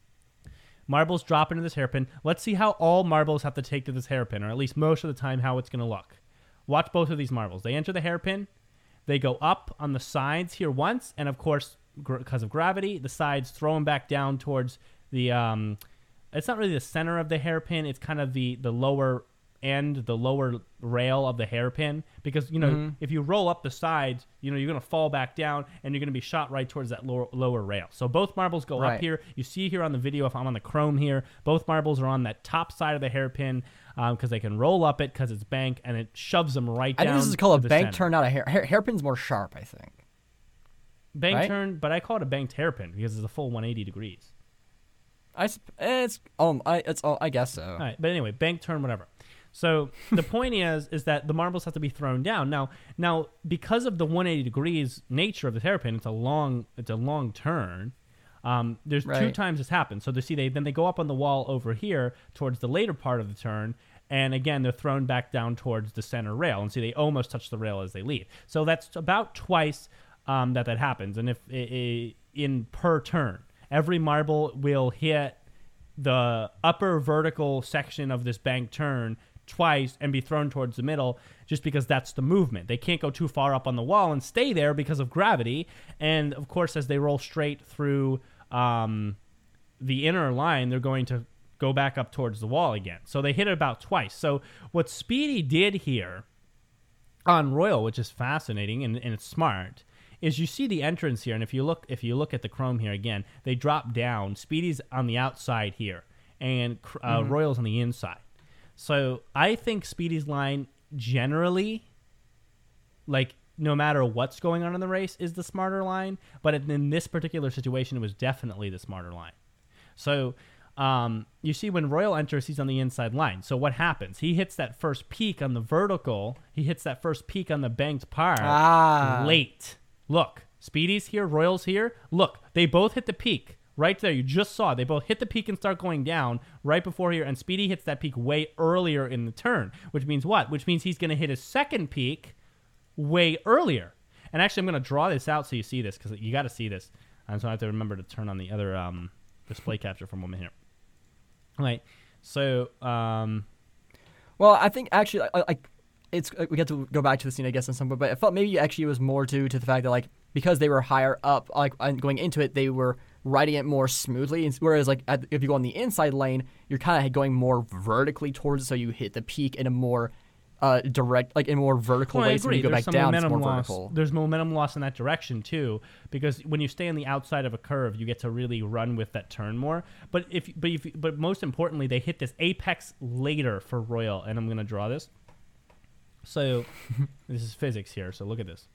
marbles drop into this hairpin. Let's see how all marbles have to take to this hairpin, or at least most of the time how it's going to look. Watch both of these marbles. They enter the hairpin. They go up on the sides here once, and of course, because of gravity, the sides throw them back down towards the, um, it's not really the center of the hairpin. It's kind of the, the lower end, the lower rail of the hairpin. Because, you know, Mhm. if you roll up the sides, you know, you're going to fall back down, and you're going to be shot right towards that lower, lower rail. So both marbles go Right. up here. You see here on the video, if I'm on the chrome here, both marbles are on that top side of the hairpin because they can roll up it because it's bank, and it shoves them right I down. think this is called to a the bank center. turn, not a hair. hair. Hairpin's more sharp, I think. Bank right? turn, but I call it a banked hairpin because it's a full one hundred eighty degrees. I sp- it's um I it's oh, I guess so. All right, but anyway, bank turn, whatever. So the point is, is that the marbles have to be thrown down. Now, now because of the one hundred eighty degrees nature of the hairpin, it's a long, it's a long turn. Um, there's two Right. times this happens. So they see they then they go up on the wall over here towards the later part of the turn, and again they're thrown back down towards the center rail, and see they almost touch the rail as they leave. So that's about twice um, that that happens, and if i i in per turn, every marble will hit the upper vertical section of this bank turn twice and be thrown towards the middle, just because that's the movement. They can't go too far up on the wall and stay there because of gravity. And of course, as they roll straight through um, the inner line, they're going to go back up towards the wall again. So they hit it about twice. So what Speedy did here on Royal, which is fascinating and, and it's smart, is you see the entrance here, and if you look if you look at the chrome here again, they drop down. Speedy's on the outside here, and uh, Mhm. Royal's on the inside. So I think Speedy's line generally, like no matter what's going on in the race, is the smarter line. But in, in this particular situation, it was definitely the smarter line. So um, you see when Royal enters, he's on the inside line. So what happens? He hits that first peak on the vertical. He hits that first peak on the banked par Ah. late. Look, Speedy's here, Royal's here. Look, they both hit the peak. Right there, you just saw. They both hit the peak and start going down right before here, and Speedy hits that peak way earlier in the turn, which means what? Which means he's going to hit his second peak way earlier. And actually, I'm going to draw this out so you see this, because you got to see this. And so I have to remember to turn on the other um, display capture for a moment here. All right, so... Um, Well, I think actually, I, I it's we get to go back to the scene, I guess, in some point, but I felt maybe actually it was more due to the fact that like because they were higher up, like going into it, they were riding it more smoothly. Whereas like at, if you go on the inside lane, you're kind of going more vertically towards it, so you hit the peak in a more uh, direct, like in a more vertical well, way. I So when agree. you go There's back some down, it's momentum more loss. vertical. There's momentum loss in that direction too, because when you stay on the outside of a curve, you get to really run with that turn more. But if, but if, but most importantly, they hit this apex later for Royal, and I'm gonna draw this. So this is physics here. So look at this.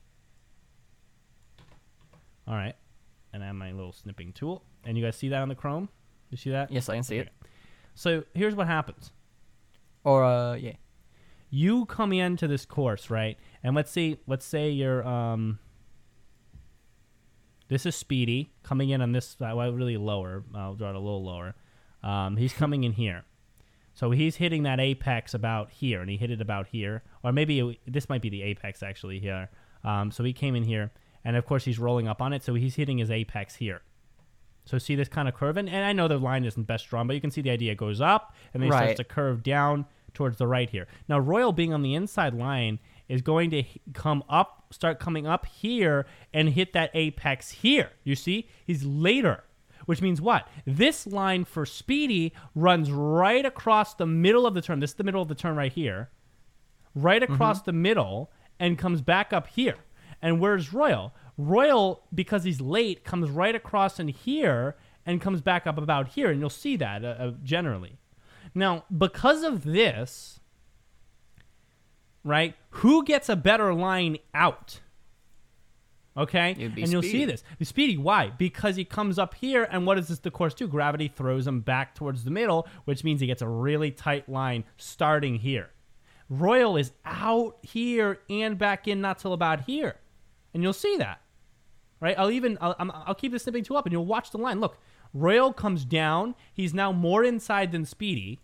All right, and I have my little snipping tool, and you guys see that on the Chrome? You see that? Yes, I can see Okay. it. So here's what happens. Or uh, yeah. You come into this course, right? And let's see, let's say you're um this is Speedy coming in on this side, well, really lower. I'll draw it a little lower. Um, he's coming in here. So he's hitting that apex about here, and he hit it about here. Or maybe it, this might be the apex actually here. Um, so he came in here, and of course he's rolling up on it, so he's hitting his apex here. So see this kind of curve? And, and I know the line isn't best drawn, but you can see the idea. It goes up, and then it Right. starts to curve down towards the right here. Now, Royal being on the inside line is going to h- come up, start coming up here and hit that apex here. You see? He's later, which means what? This line for Speedy runs right across the middle of the turn. This is the middle of the turn right here. Right across mm-hmm. the middle and comes back up here. And where's Royal? Royal, because he's late, comes right across in here and comes back up about here. And you'll see that uh, uh, generally. Now, because of this, right, who gets a better line out? Okay? It'd be and you'll Speedy. see this. Speedy, why? Because he comes up here, and what does this the course do? Gravity throws him back towards the middle, which means he gets a really tight line starting here. Royal is out here and back in not till about here. And you'll see that. Right? I'll even, I'll, I'm- I'll keep the snipping tool up, and you'll watch the line. Look, Royal comes down. He's now more inside than Speedy.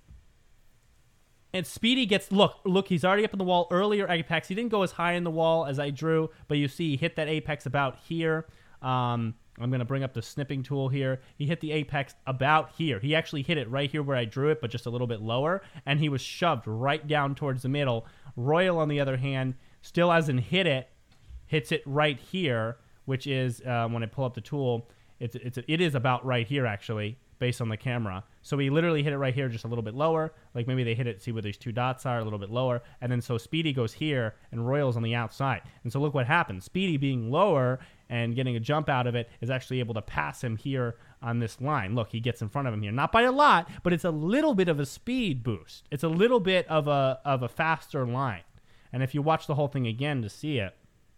And Speedy gets, look, look, he's already up in the wall earlier apex. He didn't go as high in the wall as I drew, but you see he hit that apex about here. Um, I'm going to bring up the snipping tool here. He hit the apex about here. He actually hit it right here where I drew it, but just a little bit lower, and he was shoved right down towards the middle. Royal, on the other hand, still hasn't hit it, hits it right here, which is, uh, when I pull up the tool, it's, it's, it is about right here, actually, based on the camera. So he literally hit it right here just a little bit lower. Like maybe they hit it, see where these two dots are, a little bit lower. And then so Speedy goes here and Royal's on the outside. And so look what happens. Speedy being lower and getting a jump out of it is actually able to pass him here on this line. Look, he gets in front of him here. Not by a lot, but it's a little bit of a speed boost. It's a little bit of a of a faster line. And if you watch the whole thing again to see it,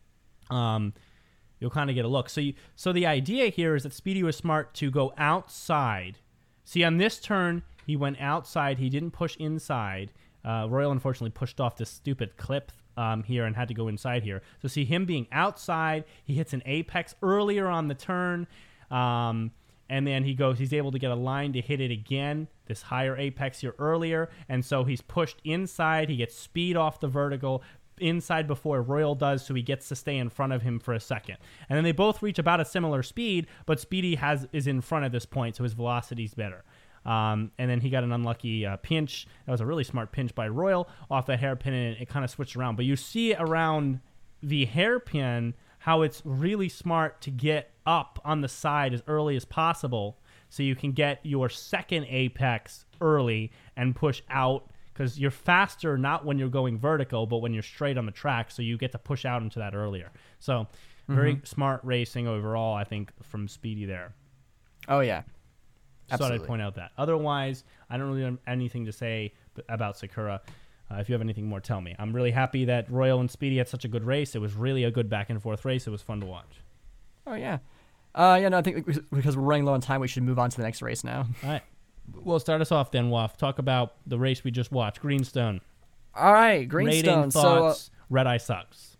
um, you'll kind of get a look. So you, so the idea here is that Speedy was smart to go outside. See, on this turn, he went outside. He didn't push inside. Uh, Royal, unfortunately, pushed off this stupid clip um, here and had to go inside here. So see him being outside. He hits an apex earlier on the turn. Um, and then he goes, he's able to get a line to hit it again, this higher apex here earlier. And so he's pushed inside. He gets speed off the vertical inside before Royal does, so he gets to stay in front of him for a second. And then they both reach about a similar speed, but Speedy has is in front at this point, so his velocity's better. Um, and then he got an unlucky uh, pinch. That was a really smart pinch by Royal off the hairpin, and it kind of switched around. But you see around the hairpin how it's really smart to get up on the side as early as possible so you can get your second apex early and push out, because you're faster not when you're going vertical, but when you're straight on the track, so you get to push out into that earlier. So very Mm-hmm. smart racing overall, I think, from Speedy there. Oh yeah. Just thought I'd Absolutely. point out that. Otherwise, I don't really have anything to say b- about Sakura. Uh, if you have anything more, tell me. I'm really happy that Royal and Speedy had such a good race. It was really a good back-and-forth race. It was fun to watch. Oh yeah. Uh, yeah. No, I think because we're running low on time, we should move on to the next race now. All right. Well, start us off then, Waff. Talk about the race we just watched, Greenstone. All right, Rating, Greenstone. So. Uh, thoughts, Red Eye sucks.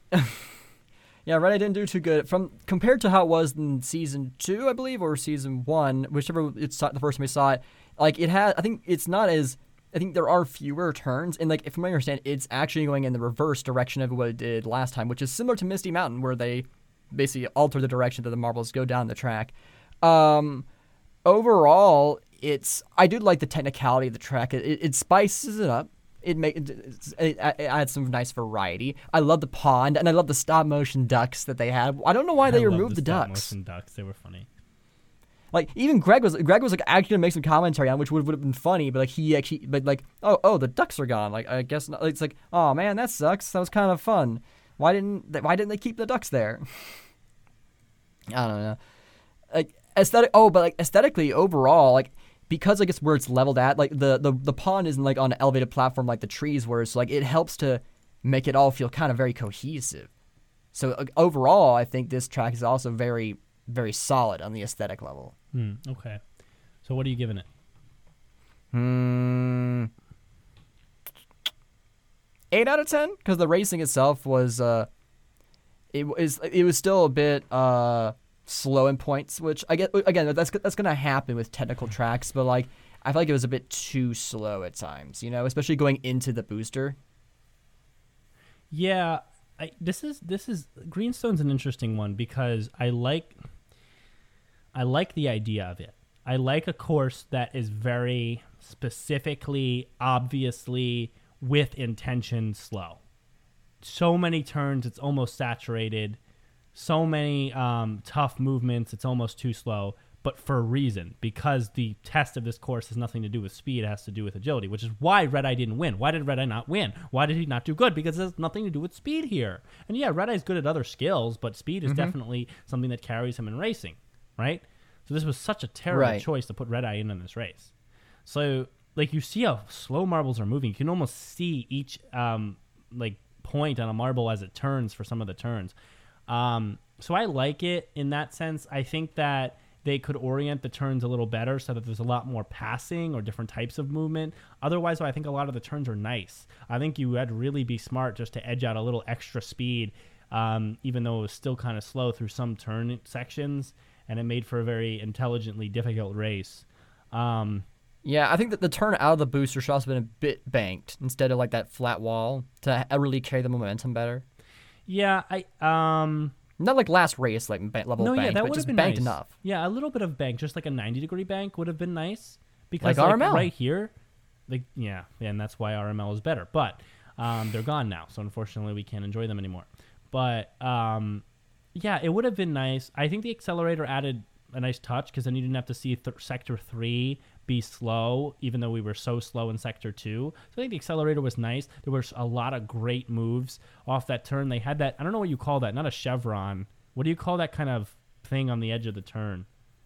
Yeah, Red Eye didn't do too good from compared to how it was in season two, I believe, or season one, whichever it's the first time we saw it. Like it had, I think it's not as. I think there are fewer turns, and like from what I understand, it's actually going in the reverse direction of what it did last time, which is similar to Misty Mountain, where they basically alter the direction that the marbles go down the track. Um, overall, it's I do like the technicality of the track. It, it spices it up. it make it, it, it adds some nice variety. I love the pond, and I love the stop motion ducks that they had. I don't know why I they love removed the, the stop ducks. motion ducks. They were funny. Like even Greg was Greg was like actually gonna make some commentary on, which would would have been funny, but like he actually but like oh oh the ducks are gone. Like I guess not. It's like, oh man, that sucks. That was kind of fun. Why didn't they, why didn't they keep the ducks there? I don't know. Like aesthetic. Oh, but like aesthetically overall, like because I guess where it's leveled at, like the the, the pond isn't like on an elevated platform like the trees were. So like it helps to make it all feel kind of very cohesive. So like, overall, I think this track is also very very solid on the aesthetic level. Hmm, okay. So what are you giving it? Hmm. Eight out of ten, because the racing itself was, uh, it was it was still a bit uh slow in points, which I get again that's that's gonna happen with technical tracks, but like I feel like it was a bit too slow at times, you know, especially going into the booster. Yeah, I, this is this is Greenstone's an interesting one because I like I like the idea of it. I like a course that is very specifically, obviously, with intention slow. So many turns, it's almost saturated. So many um, tough movements, it's almost too slow, but for a reason. Because the test of this course has nothing to do with speed, it has to do with agility, which is why Red Eye didn't win. Why did Red Eye not win? Why did he not do good? Because it has nothing to do with speed here. And yeah, Red Eye's good at other skills, but speed is mm-hmm. definitely something that carries him in racing, right? So this was such a terrible right. choice to put Red Eye in in this race. So, like, you see how slow marbles are moving. You can almost see each, um, like, point on a marble as it turns for some of the turns. Um, so I like it in that sense. I think that they could orient the turns a little better so that there's a lot more passing or different types of movement. Otherwise, I think a lot of the turns are nice. I think you had to really be smart just to edge out a little extra speed, um, even though it was still kind of slow through some turn sections, and it made for a very intelligently difficult race. Um, yeah, I think that the turn out of the booster should also been a bit banked instead of like that flat wall to really carry the momentum better. Yeah, I um not like last race like ba- level no, bank, yeah, that but would just have been banked nice. enough. Yeah, a little bit of bank, just like a ninety degree bank would have been nice because Like like, R M L. right here, like yeah, and that's why R M L is better. But um, they're gone now, so unfortunately we can't enjoy them anymore. But um, yeah, it would have been nice. I think the accelerator added a nice touch because then you didn't have to see th- sector three be slow, even though we were so slow in sector two. So I think the accelerator was nice. There was a lot of great moves off that turn. They had that, I don't know what you call that, not a chevron. What do you call that kind of thing on the edge of the turn?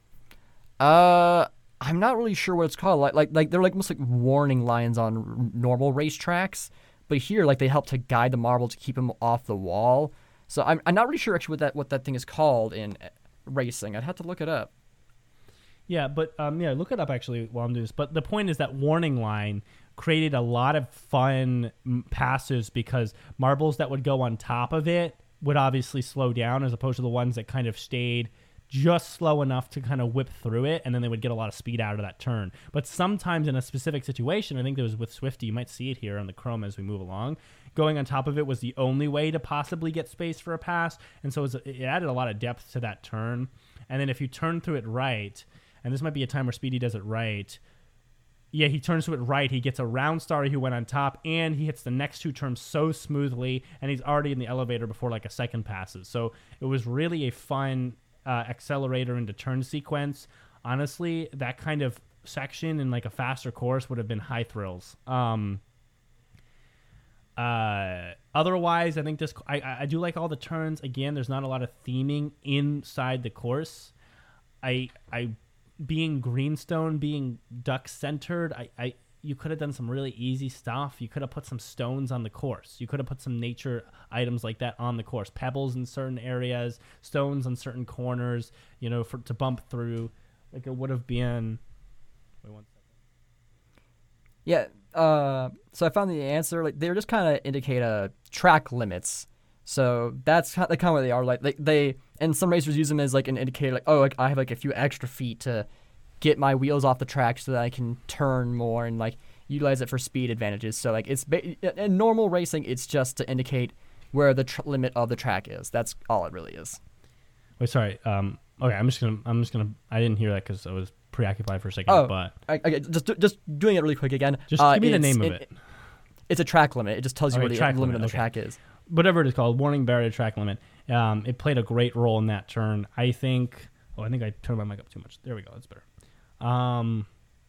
Uh, I'm not really sure what it's called. Like, like, like they're like almost like warning lines on r- normal racetracks, but here, like, they help to guide the marble to keep them off the wall. So I'm, I'm not really sure actually what that what that thing is called in racing. I'd have to look it up. Yeah, but um, yeah, look it up actually while I'm doing this. But the point is that warning line created a lot of fun m- passes because marbles that would go on top of it would obviously slow down as opposed to the ones that kind of stayed just slow enough to kind of whip through it, and then they would get a lot of speed out of that turn. But sometimes in a specific situation, I think there was with Swifty, you might see it here on the Chrome as we move along, going on top of it was the only way to possibly get space for a pass, and so it, was, it added a lot of depth to that turn. And then if you turn through it right, and this might be a time where Speedy does it right, yeah, he turns to it right, he gets around Starry who went on top, and he hits the next two turns so smoothly, and he's already in the elevator before like a second passes. So it was really a fun uh, accelerator into turn sequence. Honestly, that kind of section in like a faster course would have been high thrills. Um, uh, otherwise, I think this, I, I do like all the turns. Again, there's not a lot of theming inside the course. I, I, being Greenstone, being duck centered, I, I you could have done some really easy stuff. You could have put some stones on the course. You could have put some nature items like that on the course. Pebbles in certain areas, stones on certain corners, you know, for to bump through. Like it would have been. Wait one second. Yeah. Uh. So I found the answer. Like they just kind of indicate uh track limits. So that's kind of what they are. Like they, they and some racers use them as like an indicator. Like oh, like I have like a few extra feet to get my wheels off the track so that I can turn more and like utilize it for speed advantages. So like it's ba- in normal racing, it's just to indicate where the tr- limit of the track is. That's all it really is. Wait, sorry. Um. Okay, I'm just gonna. I'm just gonna. I didn't hear that because I was preoccupied for a second. Oh, but I, I, just just doing it really quick again. Just uh, give me the name of it, it. it's a track limit. It just tells you Okay, where the track limit limit, on the okay. track is. Whatever it is called, warning barrier track limit. Um, it played a great role in that turn. I think. Oh, I think I turned my mic up too much. There we go. That's better. Um,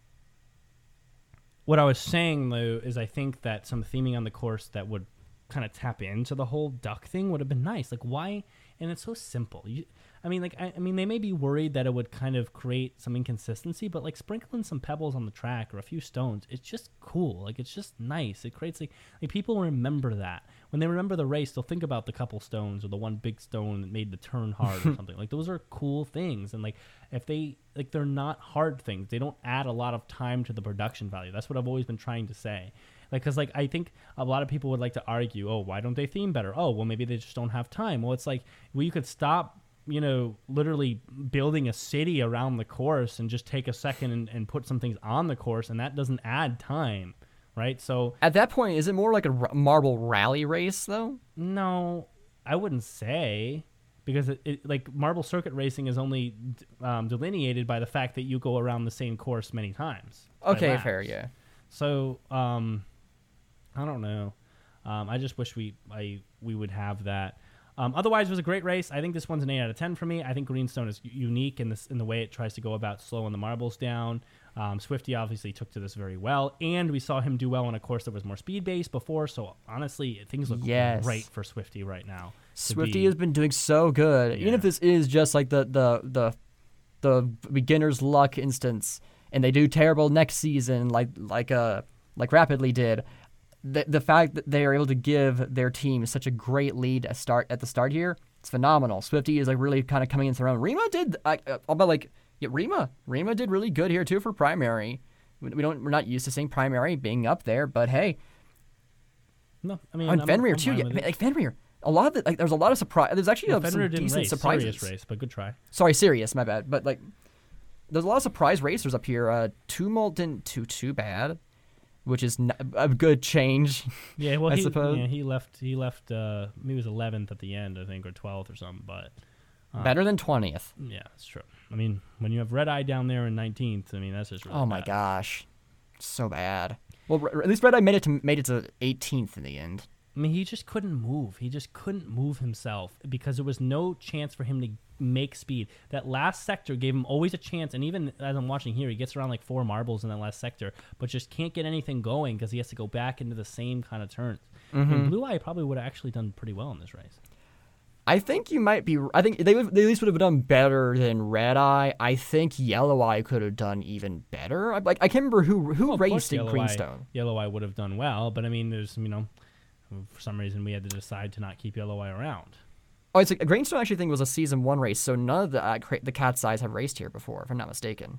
what I was saying though is I think that some theming on the course that would kind of tap into the whole duck thing would have been nice. Like why? And it's so simple. You, I mean, like I, I mean, they may be worried that it would kind of create some inconsistency, but like sprinkling some pebbles on the track or a few stones, it's just cool. Like it's just nice. It creates like like people remember that when they remember the race, they'll think about the couple stones or the one big stone that made the turn hard or something. Like those are cool things, and like if they like they're not hard things. They don't add a lot of time to the production value. That's what I've always been trying to say. Like, because, like, I think a lot of people would like to argue, oh, why don't they theme better? Oh, well, maybe they just don't have time. Well, it's like, well, you could stop, you know, literally building a city around the course and just take a second and, and put some things on the course, and that doesn't add time, right? So At that point, is it more like a r- marble rally race, though? no, I wouldn't say, because it, it like marble circuit racing is only um, delineated by the fact that you go around the same course many times. by Okay, laps. fair, yeah. So, um, I don't know. Um, I just wish we I we would have that. Um, otherwise, it was a great race. I think this one's an eight out of ten for me. I think Greenstone is unique in this in the way it tries to go about slowing the marbles down. Um, Swifty obviously took to this very well, and we saw him do well on a course that was more speed based before. So honestly, things look Yes. great for Swifty right now. to Swifty be- has been doing so good. Even Yeah. if this is just like the the the the beginner's luck instance, and they do terrible next season, like like uh like Rapidly did. The the fact that they are able to give their team such a great lead at start at the start here, it's phenomenal. Swifty is like really kind of coming into their own. Rima did, I, uh, about like yeah, Rima Rima did really good here too for primary. We we don't we're not used to seeing primary being up there, but hey, No, I mean on I'm- Fenrir I'm too. fine Yeah, with I mean, it. like Fenrir, a lot of the, like there's a lot of surprise. There's actually Well, a, some Fenrir didn't decent race, surprises. serious race, but good try. Sorry, serious, my bad. But like, there's a lot of surprise racers up here. Uh, Tumult didn't too too bad, which is n- a good change. Yeah, well, I he, suppose. yeah, he left. He left. Uh, he was eleventh at the end, I think, or twelfth or something. But uh, Better than twentieth. yeah, it's true. I mean, when you have Red Eye down there in nineteenth, I mean, that's just really Oh my bad. gosh, so bad. Well, r- at least Red Eye made it to made it to eighteenth in the end. I mean, he just couldn't move. He just couldn't move himself because there was no chance for him to make speed. That last sector gave him always a chance, and even as I'm watching here, he gets around like four marbles in that last sector, but just can't get anything going because he has to go back into the same kind of turns. Mm-hmm. And Blue Eye probably would have actually done pretty well in this race. I think you might be. I think they would, they at least would have done better than Red Eye. I think Yellow Eye could have done even better. I, like I can't remember who who Of course, raced in Yellow Greenstone. Eye, Yellow Eye would have done well, but I mean, there's you know, for some reason we had to decide to not keep Yellow Eye around. Oh, it's like Greenstone. I actually think was a season one race, so none of the uh, cra- the Cat's Eyes have raced here before, if I'm not mistaken.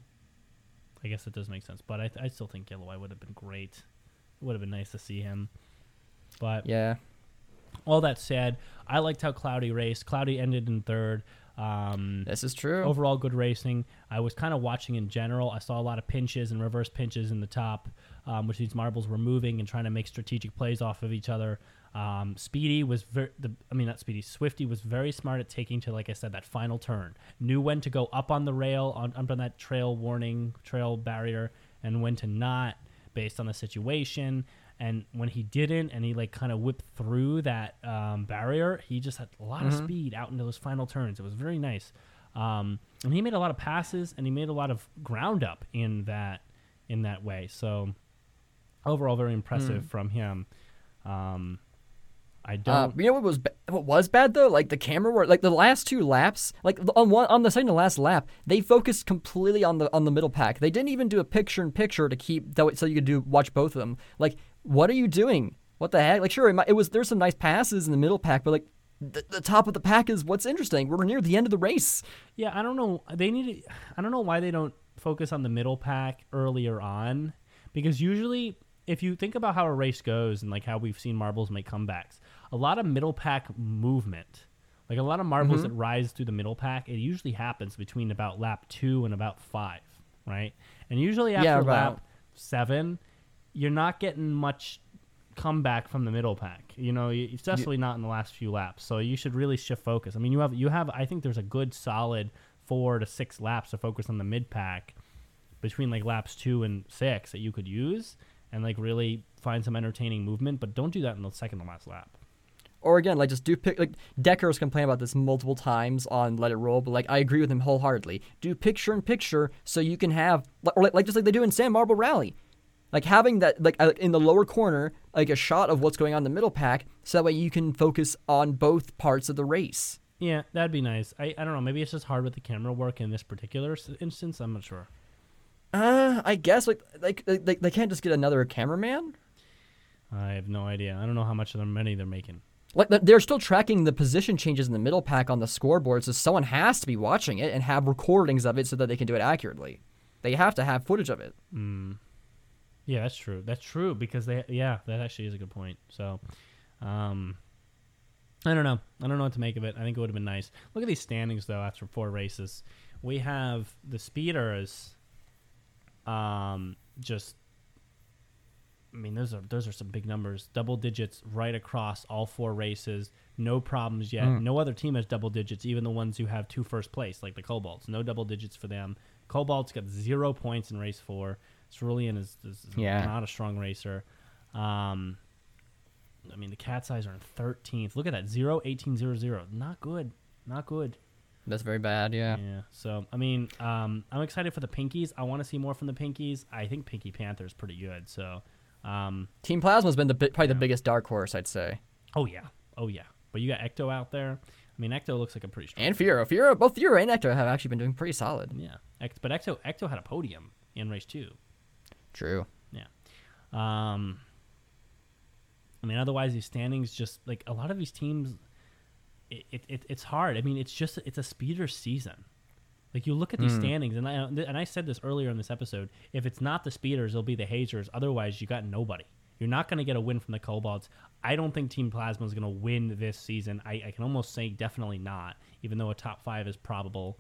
I guess it does make sense, but I, I still think Yellow Eye would have been great. It would have been nice to see him, but Yeah. all that said, I liked how Cloudy raced. Cloudy ended in third. Um, This is true. overall, good racing. I was kind of watching in general. I saw a lot of pinches and reverse pinches in the top, um, which these marbles were moving and trying to make strategic plays off of each other. Um, Speedy was very, the, I mean, not Speedy, Swifty was very smart at taking to, like I said, that final turn. Knew when to go up on the rail, on, up on that trail warning, trail barrier, and when to not based on the situation. And when he didn't, and he like kind of whipped through that um, barrier, he just had a lot of speed out into those final turns. It was very nice, um, and he made a lot of passes, and he made a lot of ground up in that in that way. So overall, very impressive from him. Um, I Uh, don't. you know what was ba- what was bad though? Like the camera work, like the last two laps, like on one on the second to last lap, they focused completely on the on the middle pack. They didn't even do a picture in picture to keep that so you could do watch both of them. Like, what are you doing? What the heck? Like, sure, it, might, it was there's some nice passes in the middle pack, but like the, the top of the pack is what's interesting. We're near the end of the race. Yeah, I don't know. They need. To, I don't know why they don't focus on the middle pack earlier on, because usually, if you think about how a race goes and like how we've seen marbles make comebacks, a lot of middle pack movement, like a lot of marbles Mm-hmm. that rise through the middle pack, it usually happens between about lap two and about five, right? And usually after Yeah, lap about- seven, you're not getting much comeback from the middle pack. You know, y- especially not in the last few laps. So you should really shift focus. I mean, you have you have. I think there's a good solid four to six laps to focus on the mid pack between like laps two and six that you could use, and like really find some entertaining movement, but don't do that in the second to last lap. Or again, like just do pick. Like Decker's complained about this multiple times on Let It Roll, but like I agree with him wholeheartedly. Do picture in picture so you can have, or like, like just like they do in Sand Marble Rally, like having that like in the lower corner, like a shot of what's going on in the middle pack, so that way you can focus on both parts of the race. Yeah, that'd be nice. I, I don't know. Maybe it's just hard with the camera work in this particular instance. I'm not sure. Uh, I guess like like they, they can't just get another cameraman. I have no idea. I don't know how much of the money they're making. Like they're still tracking the position changes in the middle pack on the scoreboard, so someone has to be watching it and have recordings of it so that they can do it accurately. They have to have footage of it. Mm. Yeah, that's true. That's true because they. Yeah, that actually is a good point. So, um, I don't know. I don't know what to make of it. I think it would have been nice. Look at these standings though. After four races, we have the speeders. Um, just. I mean, those are those are some big numbers. Double digits right across all four races. No problems yet. Mm. No other team has double digits, even the ones who have two first place, like the Cobalts. No double digits for them. Cobalt's got zero points in race four. Cerulean is, is yeah. not a strong racer. Um, I mean, the Cat's Eyes are in thirteenth. Look at that. zero, eighteen, zero, zero. Not good. Not good. That's very bad, yeah. Yeah. So, I mean, um, I'm excited for the Pinkies. I want to see more from the Pinkies. I think Pinky Panther is pretty good, so... Um, Team Plasma's been the probably yeah. the biggest dark horse, I'd say. Oh yeah, oh yeah. But you got Ecto out there. I mean, Ecto looks like a pretty strong. And Fiora, Fiora, both Fiora and Ecto have actually been doing pretty solid. Yeah, Ect- but Ecto, Ecto had a podium in race two. True. Yeah. Um. I mean, otherwise these standings just like a lot of these teams. It, it, it it's hard. I mean, it's just it's a speeder season. Like you look at these mm. standings, and I and I said this earlier in this episode. If it's not the speeders, it'll be the hazers. Otherwise, you got nobody. You're not going to get a win from the Cobalts. I don't think Team Plasma is going to win this season. I, I can almost say definitely not, even though a top five is probable.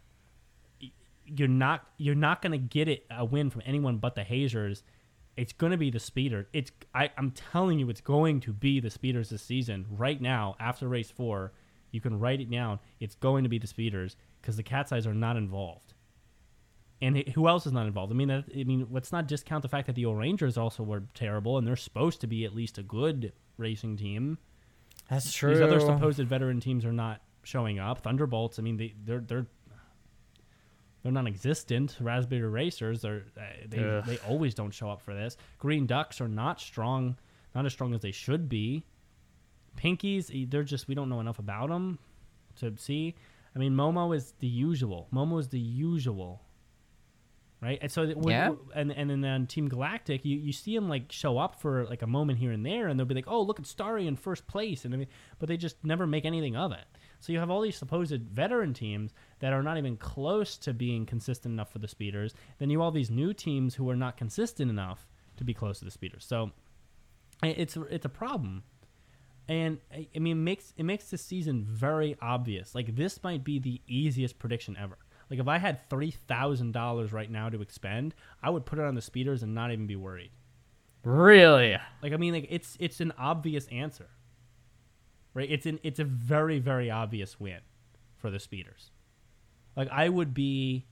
You're not you're not going to get it a win from anyone but the hazers. It's going to be the speeder. It's I, I'm telling you, it's going to be the speeders this season. Right now, after race four, you can write it down. It's going to be the speeders. Because the Cat's Eyes are not involved, and it, who else is not involved? I mean, that, I mean, let's not discount the fact that the O'Rangers also were terrible, and they're supposed to be at least a good racing team. That's true. These other supposed veteran teams are not showing up. Thunderbolts, I mean, they they're they're they're non-existent. Raspberry Racers, they're they Ugh. they always don't show up for this. Green Ducks are not strong, not as strong as they should be. Pinkies, they're just we don't know enough about them to see. I mean, Momo is the usual. Momo is the usual, right? And so, when, yeah. And and then on Team Galactic, you, you see him like show up for like a moment here and there, and they'll be like, "Oh, look at Starry in first place," and I mean, but they just never make anything of it. So you have all these supposed veteran teams that are not even close to being consistent enough for the speeders. Then you have all these new teams who are not consistent enough to be close to the speeders. So it's it's a problem. And I mean, it makes it makes this season very obvious. Like this might be the easiest prediction ever. Like if I had three thousand dollars right now to expend, I would put it on the speeders and not even be worried. Really? Like I mean, like it's it's an obvious answer, right? It's an it's a very very obvious win for the speeders. Like I would be.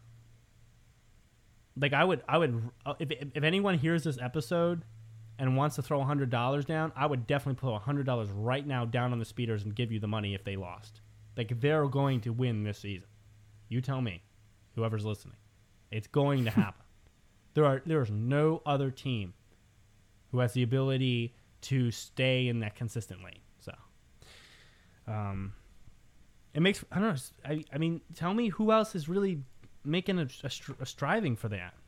Like I would I would if if anyone hears this episode and wants to throw one hundred dollars down, I would definitely put one hundred dollars right now down on the speeders and give you the money if they lost. Like, they're going to win this season. You tell me, whoever's listening. It's going to happen. there are There is no other team who has the ability to stay in that consistent lane. So, um, it makes, I don't know, I, I mean, tell me who else is really making a, a, a striving for that.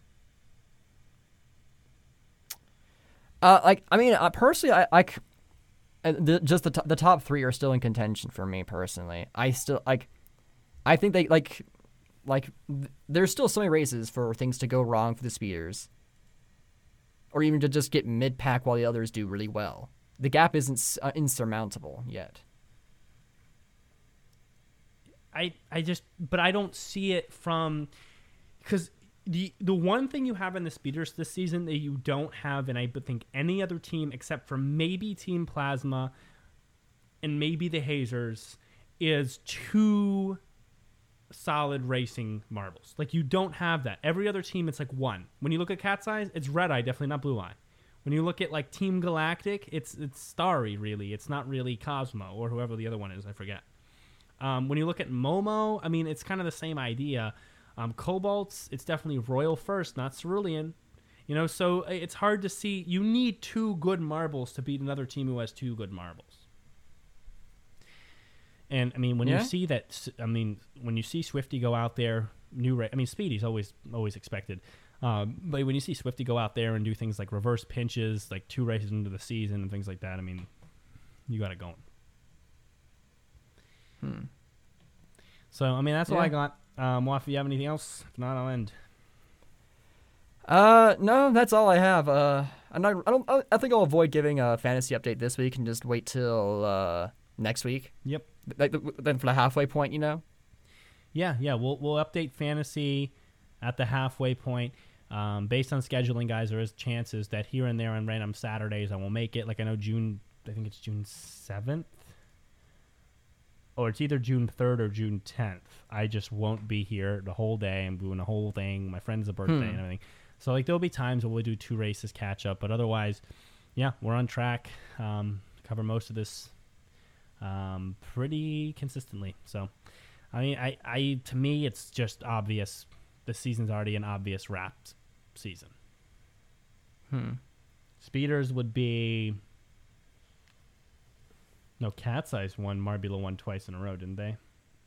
Uh, like I mean, uh, personally, I, I uh, the, just the to- the top three are still in contention for me personally. I still like, I think they like, like th- there's still so many races for things to go wrong for the speeders, or even to just get mid pack while the others do really well. The gap isn't uh, insurmountable yet. I I just, but I don't see it from, because. The the one thing you have in the speeders this season that you don't have, and I think any other team except for maybe Team Plasma and maybe the Hazers, is two solid racing marbles. Like, you don't have that. Every other team, it's like one. When you look at Cat's Eyes, it's Red Eye, definitely not Blue Eye. When you look at like Team Galactic, it's it's Starry, really. It's not really Cosmo or whoever the other one is. I forget. Um, when you look at Momo, I mean, it's kind of the same idea. Um, Cobalt's, it's definitely Royal first, not Cerulean. You know, so it's hard to see. You need two good marbles to beat another team who has two good marbles. And I mean, when Yeah. you see that, I mean, when you see Swifty go out there, new ra- I mean, Speedy's always always expected. Um, but when you see Swifty go out there and do things like reverse pinches, like two races into the season and things like that, I mean, you got it going. Hmm. So, I mean, that's all Yeah. I got. Um, Waff, you have anything else? If not, I'll end. Uh, no, that's all I have. Uh, I'm not, I don't. I think I'll avoid giving a fantasy update this week and just wait till uh next week. Yep. Like the, then for the halfway point, you know. Yeah, yeah. We'll we'll update fantasy at the halfway point. Um, based on scheduling, guys, there is chances that here and there on random Saturdays I will make it. Like I know June, I think it's June seventh. Or it's either June third or June tenth. I just won't be here the whole day. I'm doing the whole thing. My friend's a birthday Hmm. and everything. So like there'll be times where we'll do two races catch up, but otherwise, yeah, we're on track. Um, cover most of this um, pretty consistently. So, I mean, I, I to me, it's just obvious. The season's already an obvious wrapped season. Hmm. Speeders would be. No, Cat's Eyes won Marbula won twice in a row, didn't they?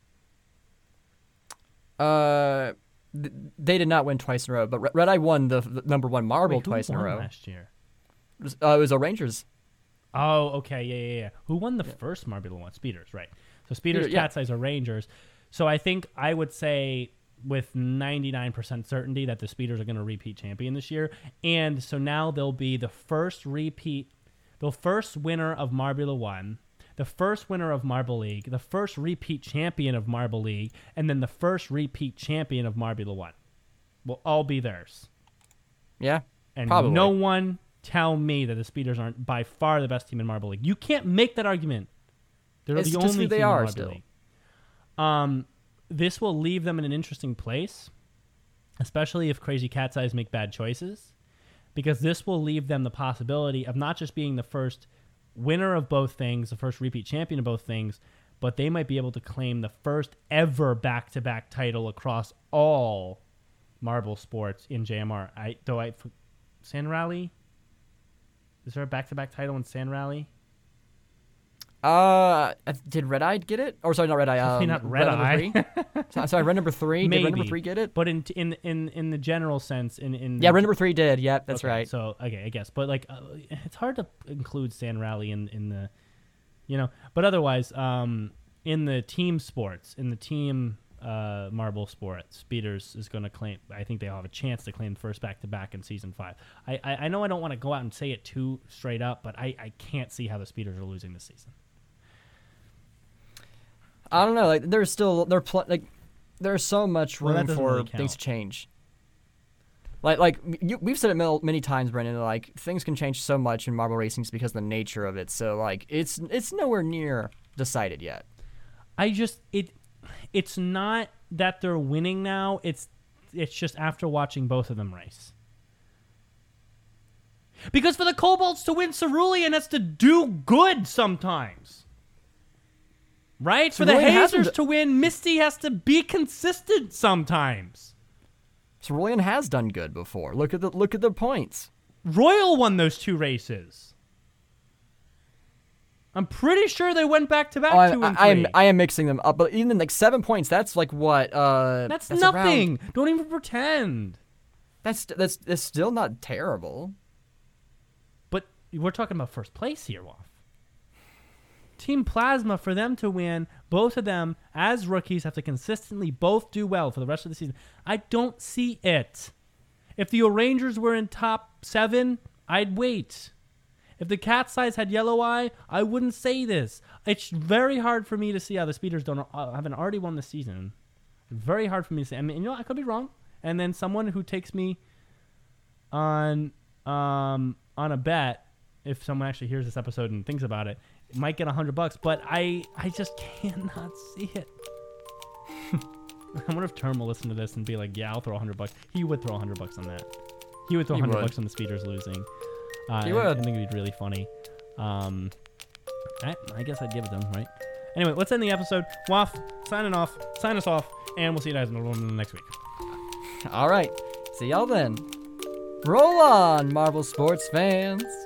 Uh, th- they did not win twice in a row, but Re- Red Eye won the, the number one marble Wait, who twice in a won row. last year? It was, uh, it was a Rangers. Oh, okay, yeah, yeah, yeah. Who won the Yeah. first Marbula one? Speeders, right? So Speeders, Speeder, yeah. Cat's Eyes are Rangers. So I think I would say with ninety-nine percent certainty that the Speeders are going to repeat champion this year, and so now they'll be the first repeat, the first winner of Marbula one, the first winner of Marble League, the first repeat champion of Marble League, and then the first repeat champion of Marbula one. Will all be theirs. Yeah, And probably. no one tell me that the Speeders aren't by far the best team in Marble League. You can't make that argument. They're It's the just only who they team in are Marble still. League. Um, this will leave them in an interesting place, especially if Crazy Cat's Eyes make bad choices, because this will leave them the possibility of not just being the first winner of both things, the first repeat champion of both things, but they might be able to claim the first ever back-to-back title across all marble sports in J M R. I though I Sand Rally. Is there a back-to-back title in Sand Rally? Uh, did Red Eye get it? Or sorry, not Red Eye. Definitely Um, not Red number Eye. three? So- sorry, Red number three. Did Red number Maybe. three get it? But in in in in the general sense, in in Yeah, Red number three did. Yep, that's Okay, right. So okay, I guess, but like, uh, it's hard to include Sand Rally in in the, you know, but otherwise, um, in the team sports, in the team uh marble sport, Speeders is going to claim. I think they'll have a chance to claim first back to back in season five. I, I I know I don't want to go out and say it too straight up, but I I can't see how the Speeders are losing this season. I don't know. Like, there's still there pl- like there's so much Well, that room doesn't for really things count. to change. Like like you, we've said it mil- many times, Brendan. Like things can change so much in marble racing just because of the nature of it. So like it's it's nowhere near decided yet. I just it it's not that they're winning now. It's it's just after watching both of them race. Because for the Cobalts to win, Cerulean has to do good sometimes. Right? For the Cerulean Hazers hasn't- to win, Misty has to be consistent sometimes. Cerulean has done good before. Look at the look at the points. Royal won those two races. I'm pretty sure they went back to back Oh, I, two and I, I three. am I am mixing them up, but even like seven points. That's like what? Uh, That's, around- nothing. Don't even pretend. that's that's that's still not terrible. But we're talking about first place here, Waff. Team Plasma, for them to win, both of them, as rookies, have to consistently both do well for the rest of the season. I don't see it. If the O'Rangers were in top seven, I'd wait. If the Cat's Eyes had Yellow Eye, I wouldn't say this. It's very hard for me to see how the Speeders don't uh, haven't already won the season. Very hard for me to say. I mean, you know, I could be wrong. And then someone who takes me on um, on a bet, if someone actually hears this episode and thinks about it, might get a hundred bucks. But I I just cannot see it. I wonder if Term will listen to this and be like, yeah, I'll throw one hundred bucks. He would throw one hundred bucks on that. He would throw He one hundred would. bucks on the speeders losing. Uh, He I- would. I think it'd be really funny. Um, I, I guess I'd give it to him, right? Anyway, let's end the episode. Waff, signing off. Sign us off. And we'll see you guys in the next week. All right. See y'all then. Roll on, Marvel sports fans.